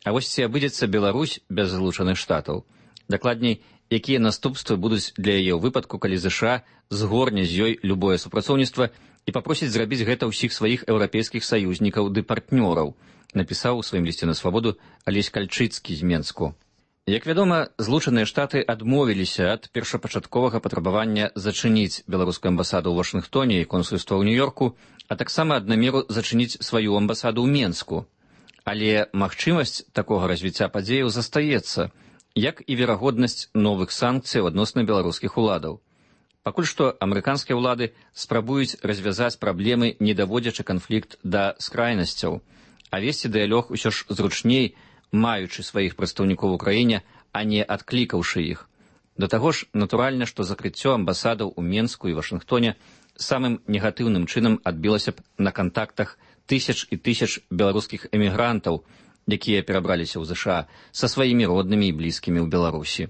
А вось ці абыдзецца Беларусь без злучаных штатаў? Дакладней, якія наступствы будуць для яе ў выпадку, калі ЗША згорне з ёй любое супрацоўніцтва і папросіць зрабіць гэта ўсіх сваіх еўрапейскіх саюзнікаў ды партнёраў, напісаў у сваім лісце на свабоду Алесь Кальчыцкі з Менску. Як вядома, Злучаныя Штаты адмовіліся ад першапачатковага патрабавання зачыніць беларускую амбасаду ў Вашынгтоне і консульства ў Нью-Йорку, а таксама ад намеру зачыніць сваю амбасаду ў Менску. Але магчымасць такога развіцця падзеяў застаецца, як і верагоднасць новых санкцыяў адносна беларускіх уладаў. Пакуль што амерыканскія ўлады спрабуюць развязаць праблемы, не даводзячы канфлікт да скрайнасцяў, а весці дыялог усё ж зручней, маючы сваіх прадстаўнікоў у краіне, а не адклікаўшы іх. Да таго ж, натуральна, што закрыццё амбасадаў у Менску і Вашынгтоне самым негатыўным чынам адбілася б на кантактах тысяч і тысяч беларускіх эмігрантаў, якія перабраліся ў ЗША са сваімі роднымі і блізкімі ў Беларусі.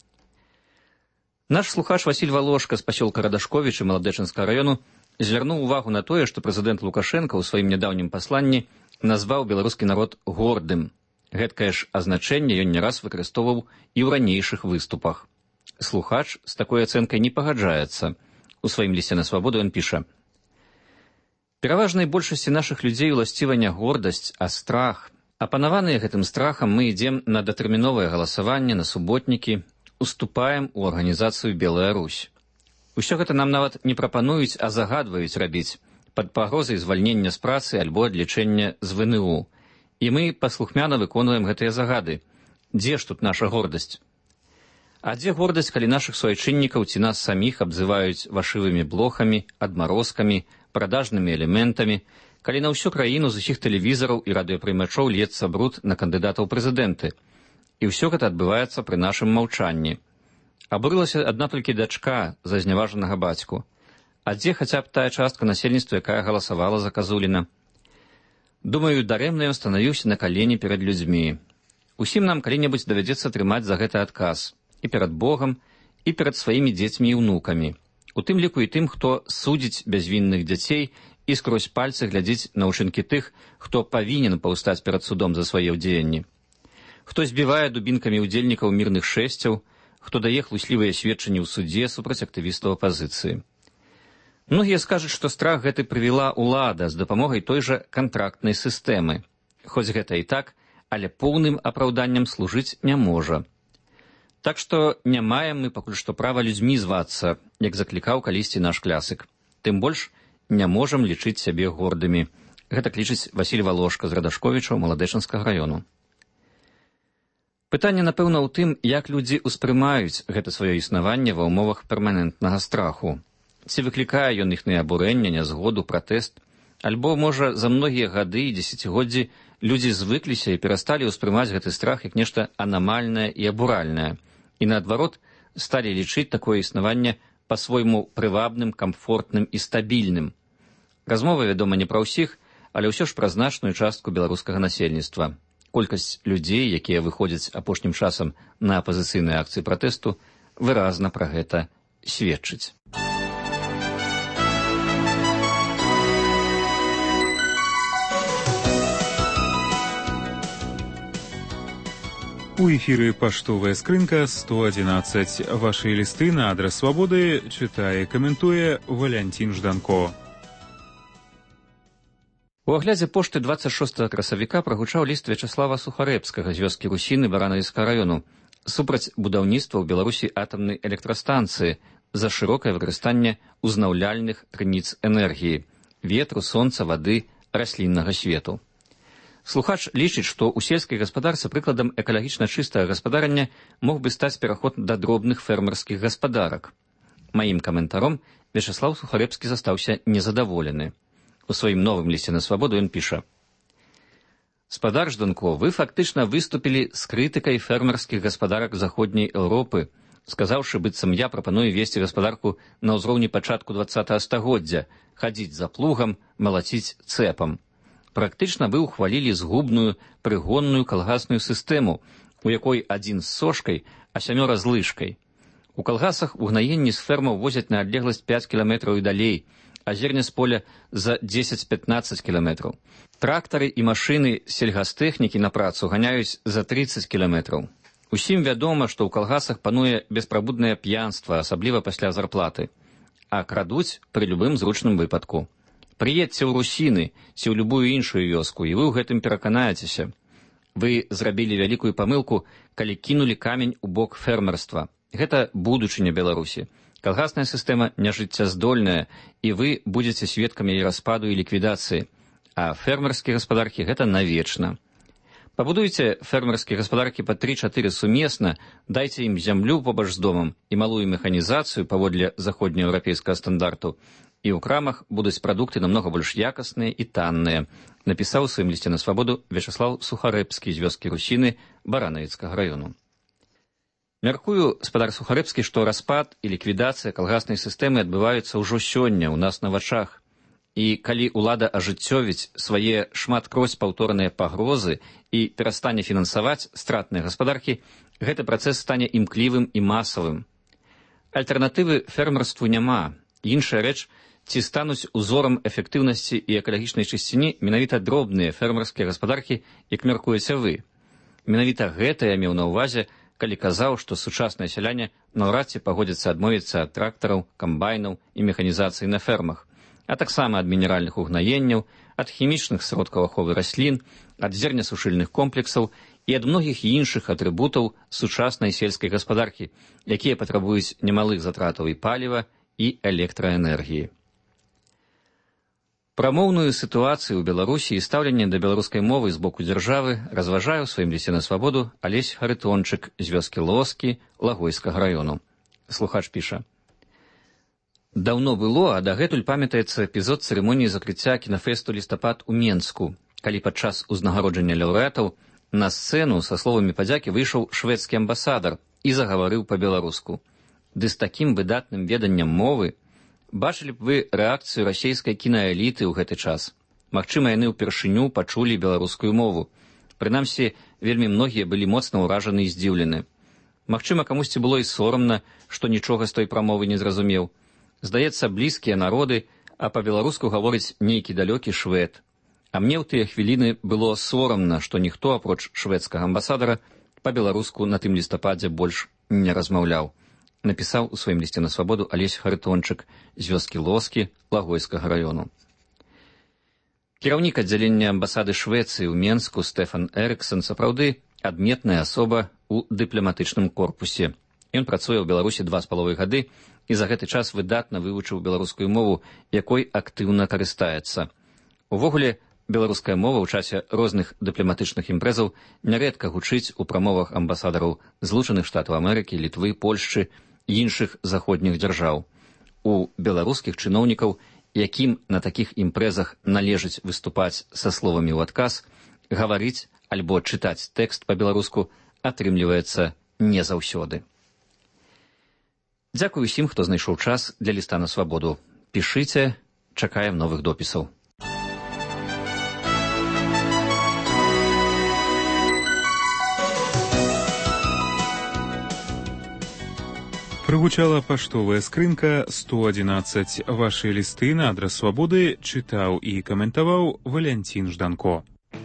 Наш слухач Васіль Валошка з пасёлка Радашковічы Маладэчынскага раёну звярнуў увагу на тое, што прэзідэнт Лукашенка ў сваім нядаўнім пасланні назваў беларускі народ гордым. Гэткае ж азначэнне ён не раз выкарыстоўваў і ў ранейшых выступах. Слухач з такой ацэнкай не пагаджаецца. У сваім лісце на свабоду ён піша: «Пераважнай большасці нашых людзей уласціва не гордасць, а страх. Апанаваныя гэтым страхам мы ідзем на датэрміновае галасаванне, на суботнікі, уступаем у арганізацыю «Белая Русь». Усё гэта нам нават не прапануюць, а загадваюць рабіць пад пагрозай звальнення з працы альбо адлічэння з ВНУ. І мы паслухмяна выконваем гэтыя загады. Дзе ж тут наша гордасць? А дзе гордасць, калі нашых суайчыннікаў ці нас саміх абзываюць вашывымі блохамі, адмарозкамі, прадажнымі элементамі, калі на ўсю краіну з усіх тэлевізараў і радыёпрымачоў льецца бруд на кандыдатаў прэзідэнты. І ўсё гэта адбываецца пры нашым маўчанні. Абурылася адна толькі дачка за зняважанага бацьку. А дзе хаця б тая частка насельніцтва, якая галасавала за Казуліна? Думаю, дарэмна ён станавіўся на калені перад людзьмі. Усім нам калі-небудзь давядзецца трымаць за гэта адказ. І перад Богам, і перад сваімі дзецьмі і ўнукамі. У тым ліку і тым, хто судзіць бязвінных дзяцей і скрозь пальцы глядзіць на ўчынкі тых, хто павінен паўстаць перад судом за свае ўдзеянні. Хто збівае дубінкамі ўдзельнікаў мірных шэсцяў, хто дае хлуслівыя сведчанні ў судзе супраць актывістаў апазіцыі. Многія скажуць, што страх гэты прывяла ўлада з дапамогай той жа кантрактнай сістэмы. Хоць гэта і так, але поўным апраўданнем служыць не можа. Так што не маем мы пакуль што права людзьмі звацца, як заклікаў калісьці наш клясык. Тым больш не можам лічыць сябе гордымі. Гэта лічыць Васіль Валошка з Радашковіча Маладэчынскага раёну. Пытанне, напэўна, у тым, як людзі ўспрымаюць гэта сваё існаванне ва ўмовах перманентнага страху. Ці выклікае ён іхнае абурэнне, нязгоду, пратэст, альбо, можа, за многія гады і дзесяцігоддзі людзі звыкліся і перасталі ўспрымаць гэты страх як нешта анамальнае і абуральнае, і, наадварот, сталі лічыць такое існаванне па-свойму прывабным, камфортным і стабільным. Размова, вядома, не пра ўсіх, але ўсё ж пра значную частку беларускага насельніцтва. Колькасць людзей, якія выходзяць апошнім часам на апазіцыйныя акцыі пратэсту, выразна пра гэта сведчыць. У эфіры паштовая скрынка 111. Вашы лісты на адрас свабоды чытае, каментуе Валянцін Жданко. У аглядзе пошты 26 красавіка прагучаў ліст Вячаслава Сухарэбскага з вёскі Русіны Баранавіцкага раёну супраць будаўніцтва ў Беларусі атамнай электрастанцыі за шырокае выкарыстанне узнаўляльных крыніц энергіі – ветру, сонца, вады, расліннага свету. Слухач лічыць, што ў сельскай гаспадарцы прыкладам экалагічна чыстага гаспадарання мог бы стаць пераход да дробных фермерскіх гаспадарак. Маім каментаром Вячаслаў Сухарэбскі застаўся незадаволены. У сваім новым лісце на свабоду ён піша: «Спадар Жданко, вы фактычна выступілі з крытыкай фермерскіх гаспадарак заходняй Еўропы, сказаўшы, быццам я прапаную весці гаспадарку на ўзроўні пачатку 20-го стагоддзя, хадзіць за плугам, малаціць цэпам. Практычна вы ўхвалілі згубную прыгонную калгасную сістэму, у якой адзін з сошкай, а 7 з лыжкай. У калгасах угнаенні з фермаў возяць на адлегласць 5 кіламетраў і далей, а зерне з поля за 10-15 кіламетраў. Трактары і машыны сельгастэхнікі на працу ганяюць за 30 кіламетраў. Усім вядома, што ў калгасах пануе беспрабуднае п'янства, асабліва пасля зарплаты. А крадуць пры любым зручным выпадку. Прыедзьце ў Русіны ці ў любую іншую вёску, і вы ў гэтым пераканаецеся. Вы зрабілі вялікую памылку, калі кінулі камень у бок фермерства. Гэта будучыня Беларусі. Калгасная сістэма няжыццяздольная, і вы будзеце сведкамі яе распаду і ліквідацыі. А фермерскія гаспадаркі гэта навечна. Пабудуйце фермерскія гаспадаркі па 3-4 сумесна, дайце ім зямлю побач з домам і малую механізацыю паводле заходнееўрапейскага стандарту, і ў крамах будуць прадукты намнога больш якасныя і танныя, напісаў у сваім лісце на свабоду Вячаслаў Сухарэбскі з вёскі Русіны Баранавіцкага раёну. Мяркую, спадар Сухарэбскі, што распад і ліквідацыя калгаснай сістэмы адбываюцца ўжо сёння ў нас на вачах. І калі ўлада ажыццёвіць свае шматкроць паўторныя пагрозы і перастане фінансаваць стратныя гаспадаркі, гэты працэс стане імклівым і масавым. Альтэрнатывы фермерству няма. Іншая рэч, ці стануць узорам эфектыўнасці і экалагічнай чысціні менавіта дробныя фермерскія гаспадаркі, як мяркуеце вы. Менавіта гэта я меў на ўвазе, калі казаў, што сучасныя сяляне наўрад ці пагодзяцца адмовіцца ад трактараў, камбайнаў і механізацыі на фермах, а таксама ад мінеральных угнаенняў, ад хімічных сродкаў аховы раслін, ад зернесушыльных комплексаў і ад многіх іншых атрыбутаў сучаснай сельскай гаспадаркі, якія патрабуюць немалых затратаў і паліва, і электраэнергіі. Пра моўную сітуацыю ў Беларусі і стаўленне да беларускай мовы з боку дзяржавы разважае ў сваім лісце на свабоду Алесь Харытончык з вёскі Лоскі Лагойскага раёну. Слухач піша: «Даўно было, а дагэтуль памятаецца эпізод цырымоніі закрыцця кінафэсту «Лістапад» у Менску, калі падчас узнагароджання лаўрэатаў на сцэну са словамі падзякі выйшаў шведскі амбасадар і загаварыў па-беларуску. Ды з такім выдатным веданнем мовы бачылі б вы рэакцыю расейскай кінаэліты ў гэты час. Магчыма, яны ўпершыню пачулі беларускую мову. Прынамсі, вельмі многія былі моцна ўражаны і здзіўлены. Магчыма, камусьці было і сорамна, што нічога з той прамовы не зразумеў. Здаецца, блізкія народы, а па-беларуску гаворыць нейкі далёкі швед. А мне ў тыя хвіліны было сорамна, што ніхто, апроч шведскага амбасадара, па-беларуску на тым лістападзе больш не размаўляў. Напісаў у сваім лісце на свабоду Алесь Харытончык з вёскі Лоскі Лагойскага раёну. Кіраўнік аддзялення амбасады Швецыі ў Менску Стэфан Эрыксон сапраўды адметная асоба ў дыпламатычным корпусе. Ён працуе ў Беларусі 2,5 гады і за гэты час выдатна вывучыў беларускую мову, якой актыўна карыстаецца. Увогуле, беларуская мова ў часе розных дыпламатычных імпрэзаў нярэдка гучыць у прамовах амбасадараў Злучаных Штатаў Амерыкі, Літвы, Польшчы і іншых заходніх дзяржаў. У беларускіх чыноўнікаў, якім на такіх імпрэзах належыць выступаць са словамі ў адказ, гаварыць альбо чытаць тэкст па-беларуску атрымліваецца не заўсёды. Дзякуй усім, хто знайшоў час для ліста на свабоду. Пішыце, чакаем новых допісаў. Прагучала паштовая скрынка 111. Вашы лісты на адрас свабоды чытаў і каментаваў Валянцін Жданко.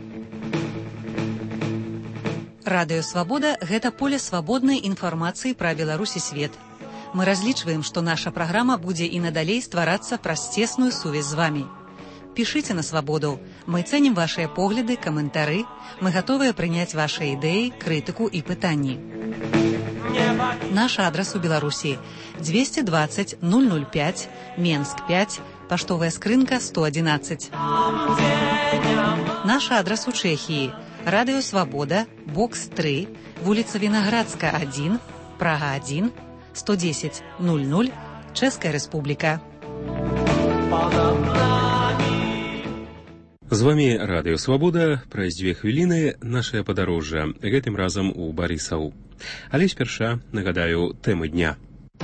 Радыё Свабода – гэта поле свабоднай інфармацыі пра Беларусь і свет. Мы разлічваем, што наша праграма будзе і надалей стварацца праз цесную сувязь з вамі. Пішыце на свабоду. Мы цэнім вашыя погляды, каментары. Мы гатовыя прыняць вашыя ідэі, крытыку і пытанні. Наш адрас у Беларусі 220 005, Менск 5, паштовая скрынка 111. Наш адрас у Чэхіі Радыё Свабода, бокс 3, вуліца Вінаградска 1, Прага 1, 110 00, Чэшская Рэспубліка. З вами Радыё Свабода. Праз 2 хвіліны нашае падарожжа, гэтым разам у Барысаў. Але спярша нагадаю тэмы дня.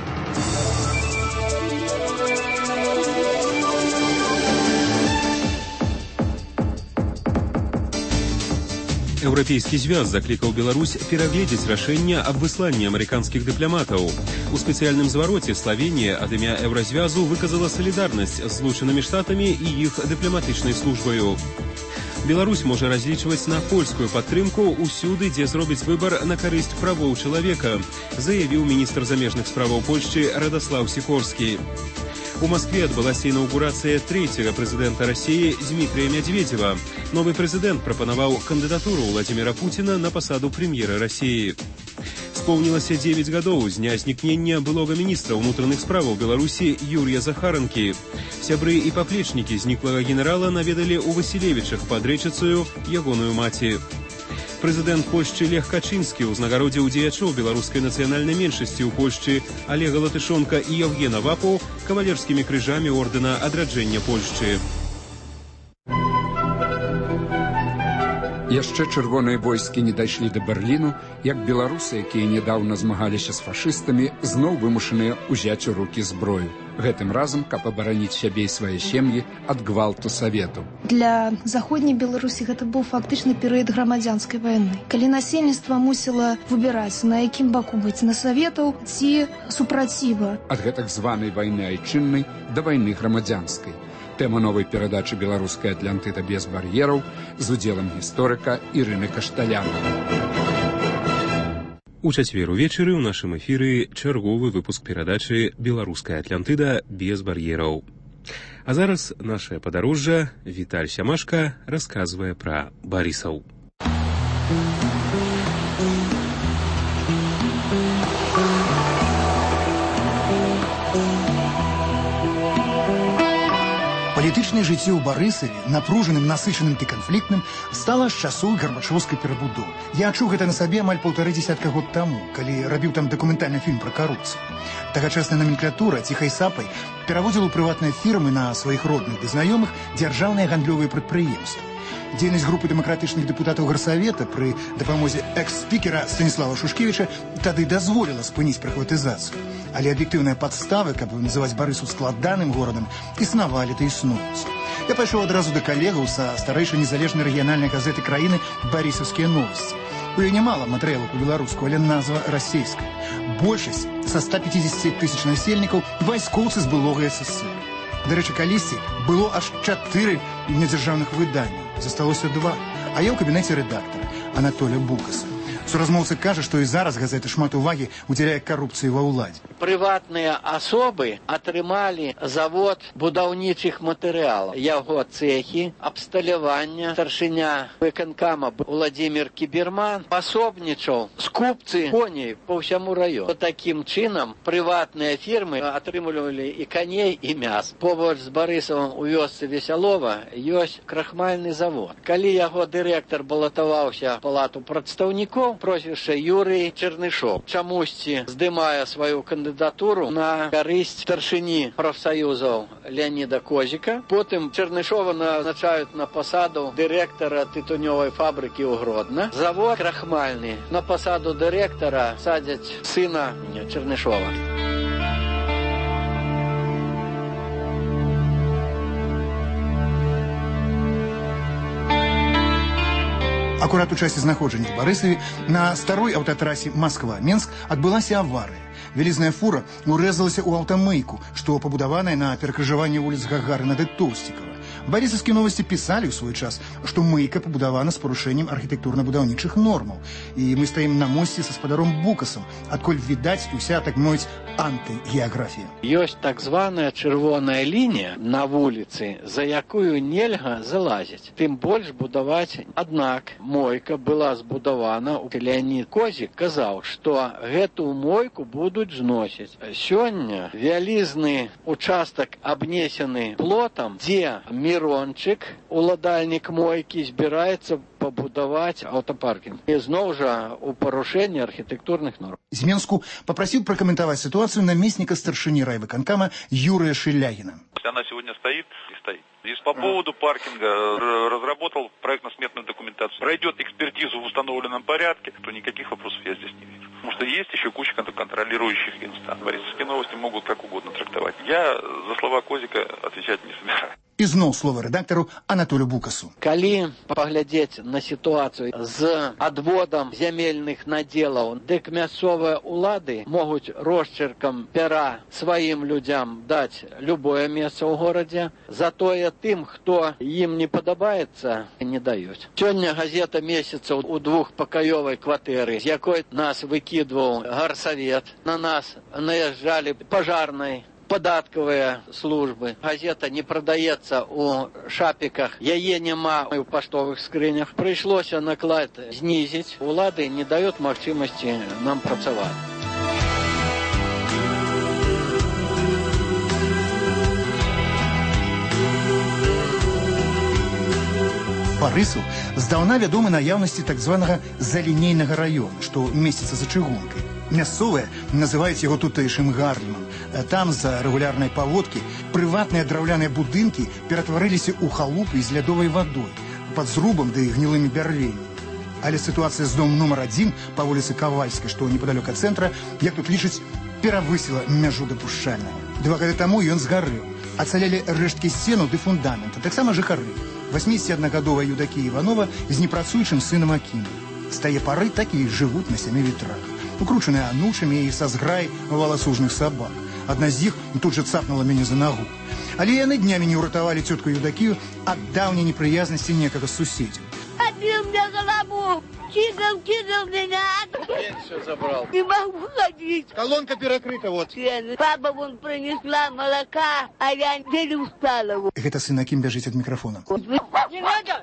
Еўрапейскі звяз заклікаў Беларусь перагледзець рашэнне аб высланні амерыканскіх дыпламатаў. У спецыяльным звароце Славенія ад імя Еўразвязу выказала салідарнасць з Злучанымі Штатамі і іх дыпламатычнай службаю. Беларусь можа разлічваць на польскую падтрымку ўсюды, дзе зробіць выбар на карысць правоў чалавека, заявіў міністр замежных справаў Польшчы Радаслаў Сікорскі. У Москве адбылася інаўгурацыя трэцяга прэзідэнта Расіі Дмітрия Медведева. Новы прэзідэнт прапанаваў кандыдатуру Владимира Путина на пасаду прэм'ера Расіі. Споўнілася 9 гадоў з дня знікнення былога міністра ўнутраных справаў Беларусі Юрія Захаранкі. Сябры і паплечнікі зніклага генерала наведалі ў Васілевічах пад рэчыцаю ягоную маці. Прэзідэнт Польшчы Лех Качынскі ўзнагародзіў дзеячоў беларускай нацыянальнай меншасці ў Польшчы Алега Латышонка і Евгена Вапу кавалерскімі крыжамі ордэна адраджэння Польшчы. Яшчэ чырвоныя войскі не дайшлі да Берліну, як беларусы, якія нядаўна змагаліся з фашыстамі, зноў вымушаныя ўзяць у рукі зброю. Гэтым разам, каб абараніць сябе і свае сем'і ад гвалту Савету. Для заходняй Беларусі гэта быў фактычны перыяд грамадзянскай вайны, калі насельніцтва мусіла выбіраць, на якім баку быць, на Саветаў ці супраціва. Ад гэтак званай вайны айчыннай да вайны грамадзянскай. Тэма новай перадачы «Беларуская Атлантыда без бар'ераў» з удзелам гісторыка Ірыны Кашталян. У чацвер увечары ў нашым эфіры чарговы выпуск перадачы «Беларуская Атлантыда без бар'ераў». А зараз нашае падарожжа Віталь Сямашка расказвае пра барысаў. Палітычнае жыццё ў Барысаве, напружаным, насычаным і канфліктным, стала з часоў гарбачоўскай перабудовы. Я адчуў гэта на сабе амаль 1,5 год таму, калі рабіў там дакументальны фільм пра карупцыю. Тагачасная номенклатура ціхай сапай пераводзіла ў прыватныя фірмы на сваіх родных ды знаёмых дзяржаўныя гандлёвыя прадпрыемствы. Дзейнасць групы дэмакратычных дэпутатаў Гарсавета пры дапамозе экс-спікера Станіслава Шушкевіча тады дазволіла спыніць прыхватызацыю. Але аб'ектыўныя падставы, каб называць Барысу складаным горадам, існавалі та існуюць. Я пайшоў адразу да калегаў са старэйшай незалежнай рэгіянальнай газеты краіны «Барысаўскія новасці». У ёй нямала матэрыялаў па-беларуску, але назва расейская. Большасць са 150 тысяч насельнікаў вайскоўцы з былога СССР. Дарэчы, калісьці было аж 4 недзяржаўных выданняў, засталося 2, а я ў кабінеце рэдактара Анатолія Букаса. Суразмоўца кажа, што і зараз газета шмат увагі удзяляе карупцыі ва ўладзе. Прыватныя асобы атрымалі завод будаўнічых матэрыялаў. Яго цэхі, абсталявання, старшыня выканкама Владимир Кіберман пасобнічаў скупцы коней па ўсяму раёну. Такім чынам прыватныя фірмы атрымлівалі і каней, і мяс. Побач з Барысавым у вёсцы Весялова ёсць крахмальны завод. Калі яго дырэктар балатаваўся ў палату прадстаўнікоў, прозвішча Юрый Чэрнышоў чамусьці здымае сваю кандыдатуру на карысць старшыні прафсаюзаў Леаніда Козіка. Потым Чэрнышова назначаюць на пасаду дырэктара тытунёвай фабрыкі ў Гродна. Завод крахмальны. На пасаду дырэктара садзяць сына Чэрнышова. Акурат у часе знаходжання ў Барысаве на старой аўтатрасе Москва-Менск адбылася аварыя. Вялізная фура урэзалася ў аўтамыйку, што пабудаваная на перакрыжаванні вуліц Гагарына ды Тоўсцікава. Барысаўскія новасці пісалі ў свой час, што мыйка пабудавана з парушэннем архітэктурна-будаўнічых нормаў. І мы стаім на мосце са спадаром Букасам, адкуль відаць уся, так мовіць, антыгеаграфія. Ёсць так званая чырвоная лінія на вуліцы, за якую нельга залазіць. Тым больш будаваць. Аднак мойка была збудавана. Леанід Козік казаў, што гэту мойку будуць зносіць. Сёння вялізны участак абнесены плотам, дзе Мирончык, уладальнік мойкі, збіраецца пабудаваць аўтапаркінг. І зноў жа у парушэнні архітэктурных норм. З Менску попросил прокомментовать ситуацию наместника старшины райвыконкама Юрия Шилягина. Она сегодня стоит и стоит. И по поводу паркинга разработал проектно-сметную документацию. Пройдет экспертизу в установленном порядке, то никаких вопросов я здесь не вижу. Потому что есть еще куча контролирующих инстанций. Барысовские новости могут как угодно трактовать. Я за слова Козика отвечать не собираюсь. І зноў слова рэдактару Анатолю Букасу. Калі паглядзець на сітуацыю з адводам зямельных надзелаў, дык мясцовыя ўлады могуць росчыркам пера сваім людзям даць любое месца ў горадзе, затое тым, хто ім не падабаецца, не даюць. Сёння газета «Месяца» у двухпакаёвай кватэры, з якой нас выкідваў гарсавет, на нас наязджалі пажарнай, падаткавыя службы. Газета не прадаецца ў шапіках, яе няма ў паштовых скрынях. Прыйшлося наклад знізіць. Улады не даюць магчымасці нам працаваць. Барысаў здаўна вядомы наяўнасці так званага залінейнага раёна, што месціцца за чыгункай. Мясцовыя называюць яго тутэйшым Гарлемам. Там за рэгулярнай паводкі прыватныя драўляныя будынкі ператварыліся ў халупы з лядовай вадой, пад зрубам ды гнілымі бярвеннямі. Але сітуацыя з домом нумар 1 па вуліцы Кавальскай, што непадалёк ад цэнтра, як тут лічаць, перавысіла мяжу дапушчальнага. 2 гады таму ён згарэў. Ацалелі рэшткі сцену ды фундамента, таксама жыхары. 81-гадовая Юдакія Іванова з непрацуючым сынам Акімом. З тае пары так і жывуць на 7 ветрах, укручаныя анучамі і са зграй валасужных сабак. Адна з іх тут жа цапнула мяне за нагу. Але яны днямі не ўратавалі цётку Юдакію ад даўняй непрыязнасці некага з суседзяў. Отбил мне голову! Кидал меня! Пенсию забрал. Не могу ходить. Колонка перекрыта, вот. Папа вон принесла молока, а я еле устала. Гэта сын Акім бяжыць ад мікрафона. Не надо!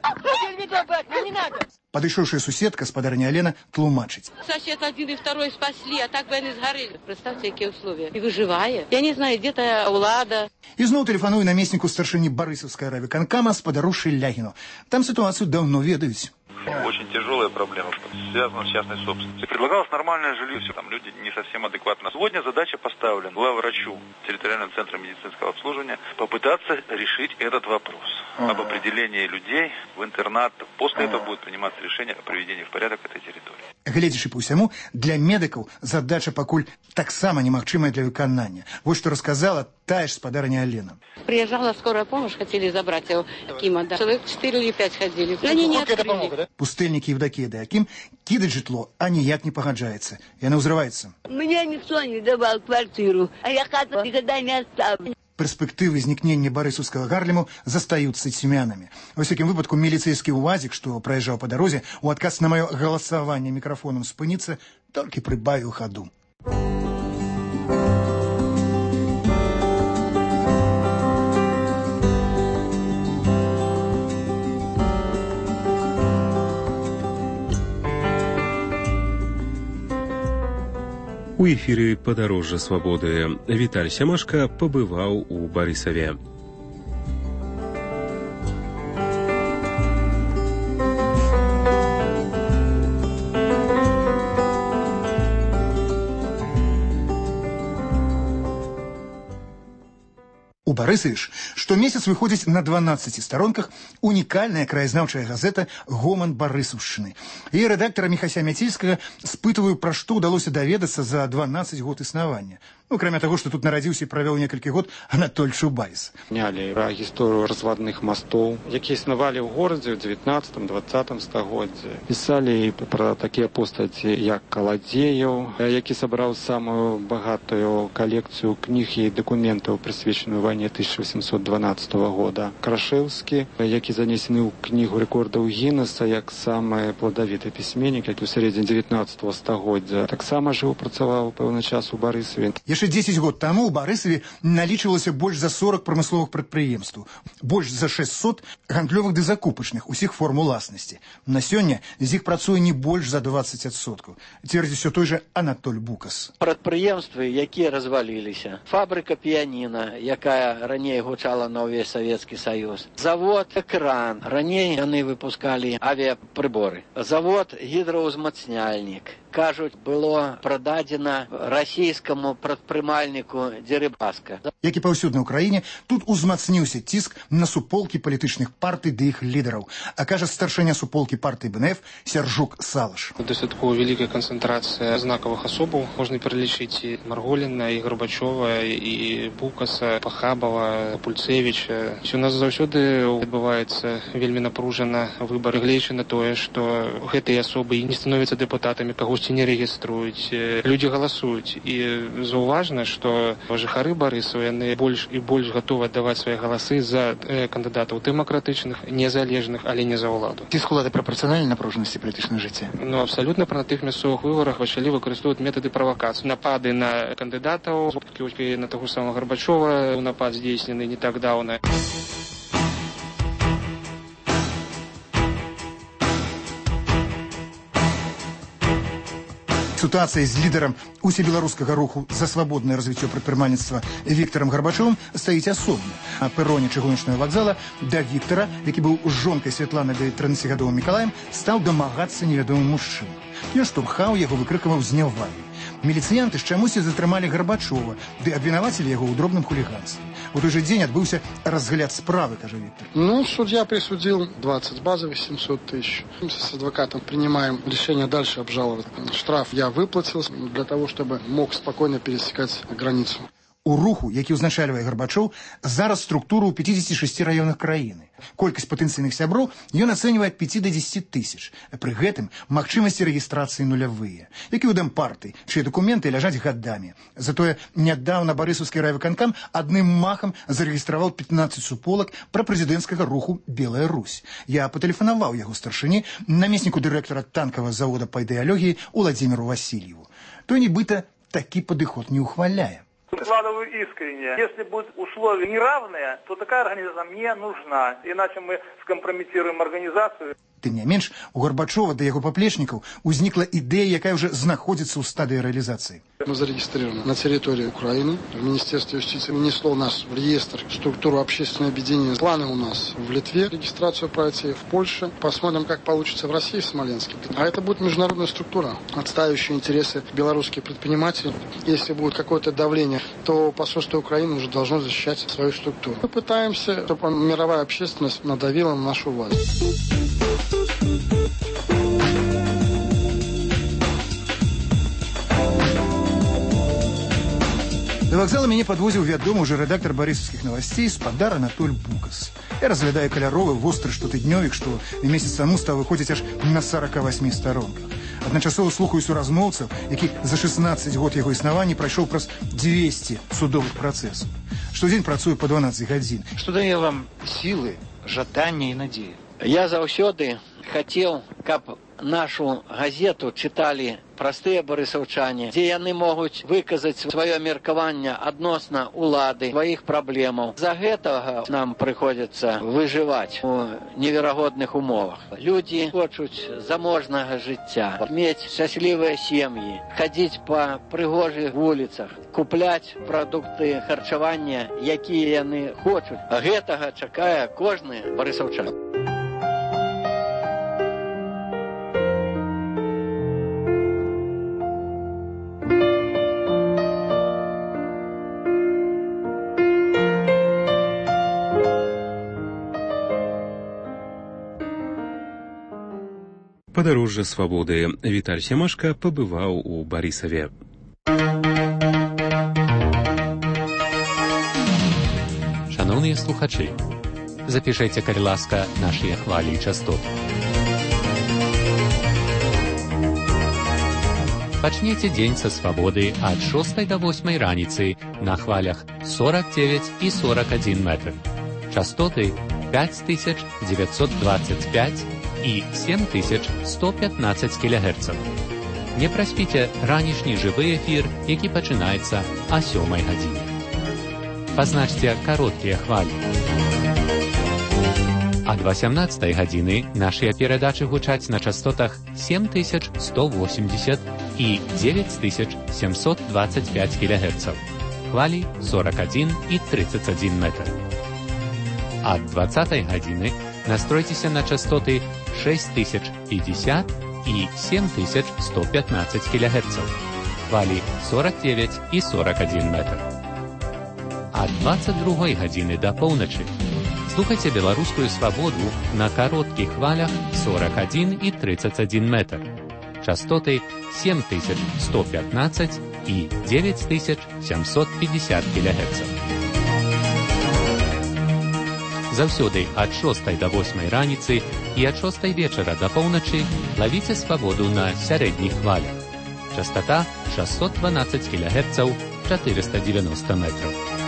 Не надо! Падышоўшая суседка, спадарня Алена, тлумачыць. Сосед 1 и 2 спасли, а так бы они сгорели. Представьте, какие условия. И выживая. Я не знаю, где-то Улада. І зноў тэлефаную намесніку старшыні Барысаўскай райвыканкама спадару Шылягіну. Там ситуацию давно ведаюць. Очень тяжелая проблема, связана с частной собственностью. Предлагалось нормальное жилье, все там люди не совсем адекватно. Сегодня задача поставлена главврачу территориального центра медицинского обслуживания попытаться решить этот вопрос об определении людей в интернат. После этого будет приниматься решение о приведении в порядок этой территории. Гледзячы па ўсяму, для медыкаў задача пакуль таксама немагчымая для выканання. Вот што расказала тая ж спадарня Алена. Приезжала скорая помощь, хотели забрать его Акима. Да. Человек 4 или 5 ходили. Они не открыли. Пустэльнікі Евдокія ды Акім кідаць жытло, а ніяк не пагаджаецца. Яна ўзрываецца. Мне никто не давал квартиру, а я хату никогда не оставлю. Перспектывы знікнення барысаўскага Гарлему застаюцца цьмянамі. Ва ўсякім выпадку міліцэйскі УАЗік, што праязджаў па дарозе, у адказ на маё галасаванне мікрафонам спыніцца, толькі прыбавіў хаду. У эфіры «Падарожжа свабоды» Віталь Сямашка пабываў у Барысаве. У Барысаве ж штомесяц выходзіць на 12 старонках унікальная краязнаўчая газета «Гоман Барысаўшчыны». Яе рэдактара Міхася Мяцельскага спытваю, пра што ўдалося даведацца за 12 год існавання. Ну, кроме того, что тут нарадзіўся і правёў некалькі год Анатоль Чубайс. Знялі пра гісторыю развадных мастоў, якія існавалі ў горадзе ў 19-20 стагоддзі. Пісалі пра такія постаці, як Каладзеяў, які сабраў самую багатую калекцыю кніг і дакументаў, прысвечаную вайне 1812 года. Крашэўскі, які занесены ў кнігу рэкордаў Гіннеса як самы пладавіты пісьменнік, які ў сярэдзіне 19 стагоддзя. Таксама жыў, працаваў пэўны час у Барысаве. Яшчэ 10 год таму ў Барысаве налічвалася больш за 40 прамысловых прадпрыемстваў, больш за 600 гандлёвых ды закупачных усіх форм уласнасці. На сёння з іх працуе не больш за 20%. Цвердзіць усё той жа Анатоль Букас. Прадпрыемствы, якія разваліліся. Фабрыка піяніна, якая раней гучала на ўвесь Савецкі Саюз. Завод «Экран». Раней яны выпускалі авіапрыборы. Завод «Гідраўзмацняльнік». кажуть, было прададзена расійскаму прадпрымальніку Дзерыбаска. Як і паўсюдна ў краіне, тут узмацніўся ціск на суполкі палітычных партый ды іх лідараў, а кажа старшыня суполкі партыі БНФ Сяржук Салаш. Дастаткова вялікая канцэнтрацыя знакавых асобаў. Можна пералічыць і Марголіна, і Горбачова, і Букаса, Пахабава, Пульцевіча. У нас заўсёды адбываецца вельмі напружана выбары, гледзячы на тое, што гэтыя асобы не становяцца дэпутатамі, кагосьці не рэгіструюць, людзі галасуюць. І заўважна, што жыхары Барысава яны больш і больш гатовы аддаваць свае галасы за кандыдатаў дэмакратычных, незалежных, але не за ўладу. Ціск улады прапарцыянальны напружанасці палітычнага жыцця? Ну, абсалютна. На тых мясцовых выбарах пачалі выкарыстоўваць метады правакацыі. Напады на кандыдатаў, на таго самого Горбачова, напад здзейснены не так даўна. Ситуация з лідарам усебеларускага руху за свабоднае развіццё прадпрымальніцтва Віктарам Гарбачовым стаіць асобна. На пероне чыгуначнага вакзала да Віктара, які быў жонкай Святланы ды 13гадовым Мікалаем, стаў дамагацца невядомы мужчына. Ён штурхаў яго, выкрыкаваў знявагі. Міліцыянты ж чамусьці затрымалі Гарбачова, ды абвінавацілі яго ў дробным хуліганстве. У той же день отбылся разгляд справы, кажа Виктор. Ну, судья присудил 20 базовых, 700 тысяч. Мы с адвокатом принимаем решение дальше обжаловать. Штраф я выплатил для того, чтобы мог спокойно пересекать границу. У руху, які ўзначальвае Гарбачоў, зараз структура ў 56 раёнах краіны. Колькасць патэнцыйных сяброў ён ацэньвае ад 5 до 10 тысяч. Пры гэтым магчымасці рэгістрацыі нулявыя, які ў дэмпартый, чые дакументы ляжаць гадамі. Затое нядаўна барысаўскі райвыканкам адным махам зарэгістраваў 15 суполак пра прэзідэнцкага руху «Белая Русь». Я патэлефанаваў яго старшыні, намесніку дырэктара танкавага завода па ідэалогіі Уладзіміру Васильеву. Той нібыта такі падыход не ухваляе. Вкладываю искренне. Если будут условия неравные, то такая организация мне нужна. Иначе мы скомпрометируем организацию. Тым не менш, у Горбачова да яго паплечнікаў узнікла ідэя, якая ўжо знаходзіцца ў стадыі рэалізацыі. Мы зарегистрированы на территории Украины. Министерство юстиции внесло нас в реестр структуру общественного объединения. Планы у нас в Литве, регистрацию пройти в Польше. Посмотрим, как получится в России, в Смоленске. А это будет международная структура, отстаивающая интересы белорусских предпринимателей. Если будет какое-то давление, то посольство Украины уже должно защищать свою структуру. Мы пытаемся, чтобы мировая общественность надавила на нашу власть. До вокзала мяне падвозіў вядомы уже рэдактор барысаўскіх новостей спадар Анатоль Букас. Я разглядаю каляровы востры штотыднёвік, што месяц таму стаў выходзіць аж на 48 сторонках. Адначасова слухаю суразмоўцаў, які за 16 год яго існавання прайшоў праз 200 судовых працэсаў. Штодзень працую по 12 гадзін. Што дае вам сілы, жаданне і надзея? Я заўсёды хацеў, каб нашу газету чыталі простыя барысаўчане, дзе яны могуць выказаць сваё меркаванне адносна улады, сваіх праблемаў. За гэтага нам прыходзіцца выжываць у неверагодных умовах. Людзі хочуць заможнага жыцця, мець шчаслівыя сем'і, хадзіць па прыгожых вуліцах, купляць прадукты харчавання, якія яны хочуць. Гэтага чакае кожны барысаўчан. Падарожжа свабоды. Віталь Сямашка пабываў у Барысаве. Шановныя слухачы, запішайце, калі ласка, нашыя хвалі і частоты. Пачніце дзень са свабоды ад 6 до 8 раніцы на хвалях 49 і 41 метр. Частоты 5925 і 7115 кГц. Не праспіце ранішні жывы эфір, які пачынаецца о 7 гадзіне. Пазначце кароткія хвалі. Ад 18 гадзіны нашыя перадачы гучаць на частотах 7180 і 9725 кГц. Хвалі 41 і 31 метр. Ад 20 гадзіны настройцеся на частоты 6050 и 7115 кГц. Хвалі 49 і 41 метр. А 22 гадзіны да поўначы слухайце беларускую свабоду на кароткіх хвалях 41 і 31 метр. Частоты 7115 і 9750 кГц. Заўсёды ад 6 до 8 раніцы і ад 6 вечара да поўначы лавіце свабоду на сярэдніх хвалях. Частота 612 кГц, 490 метров.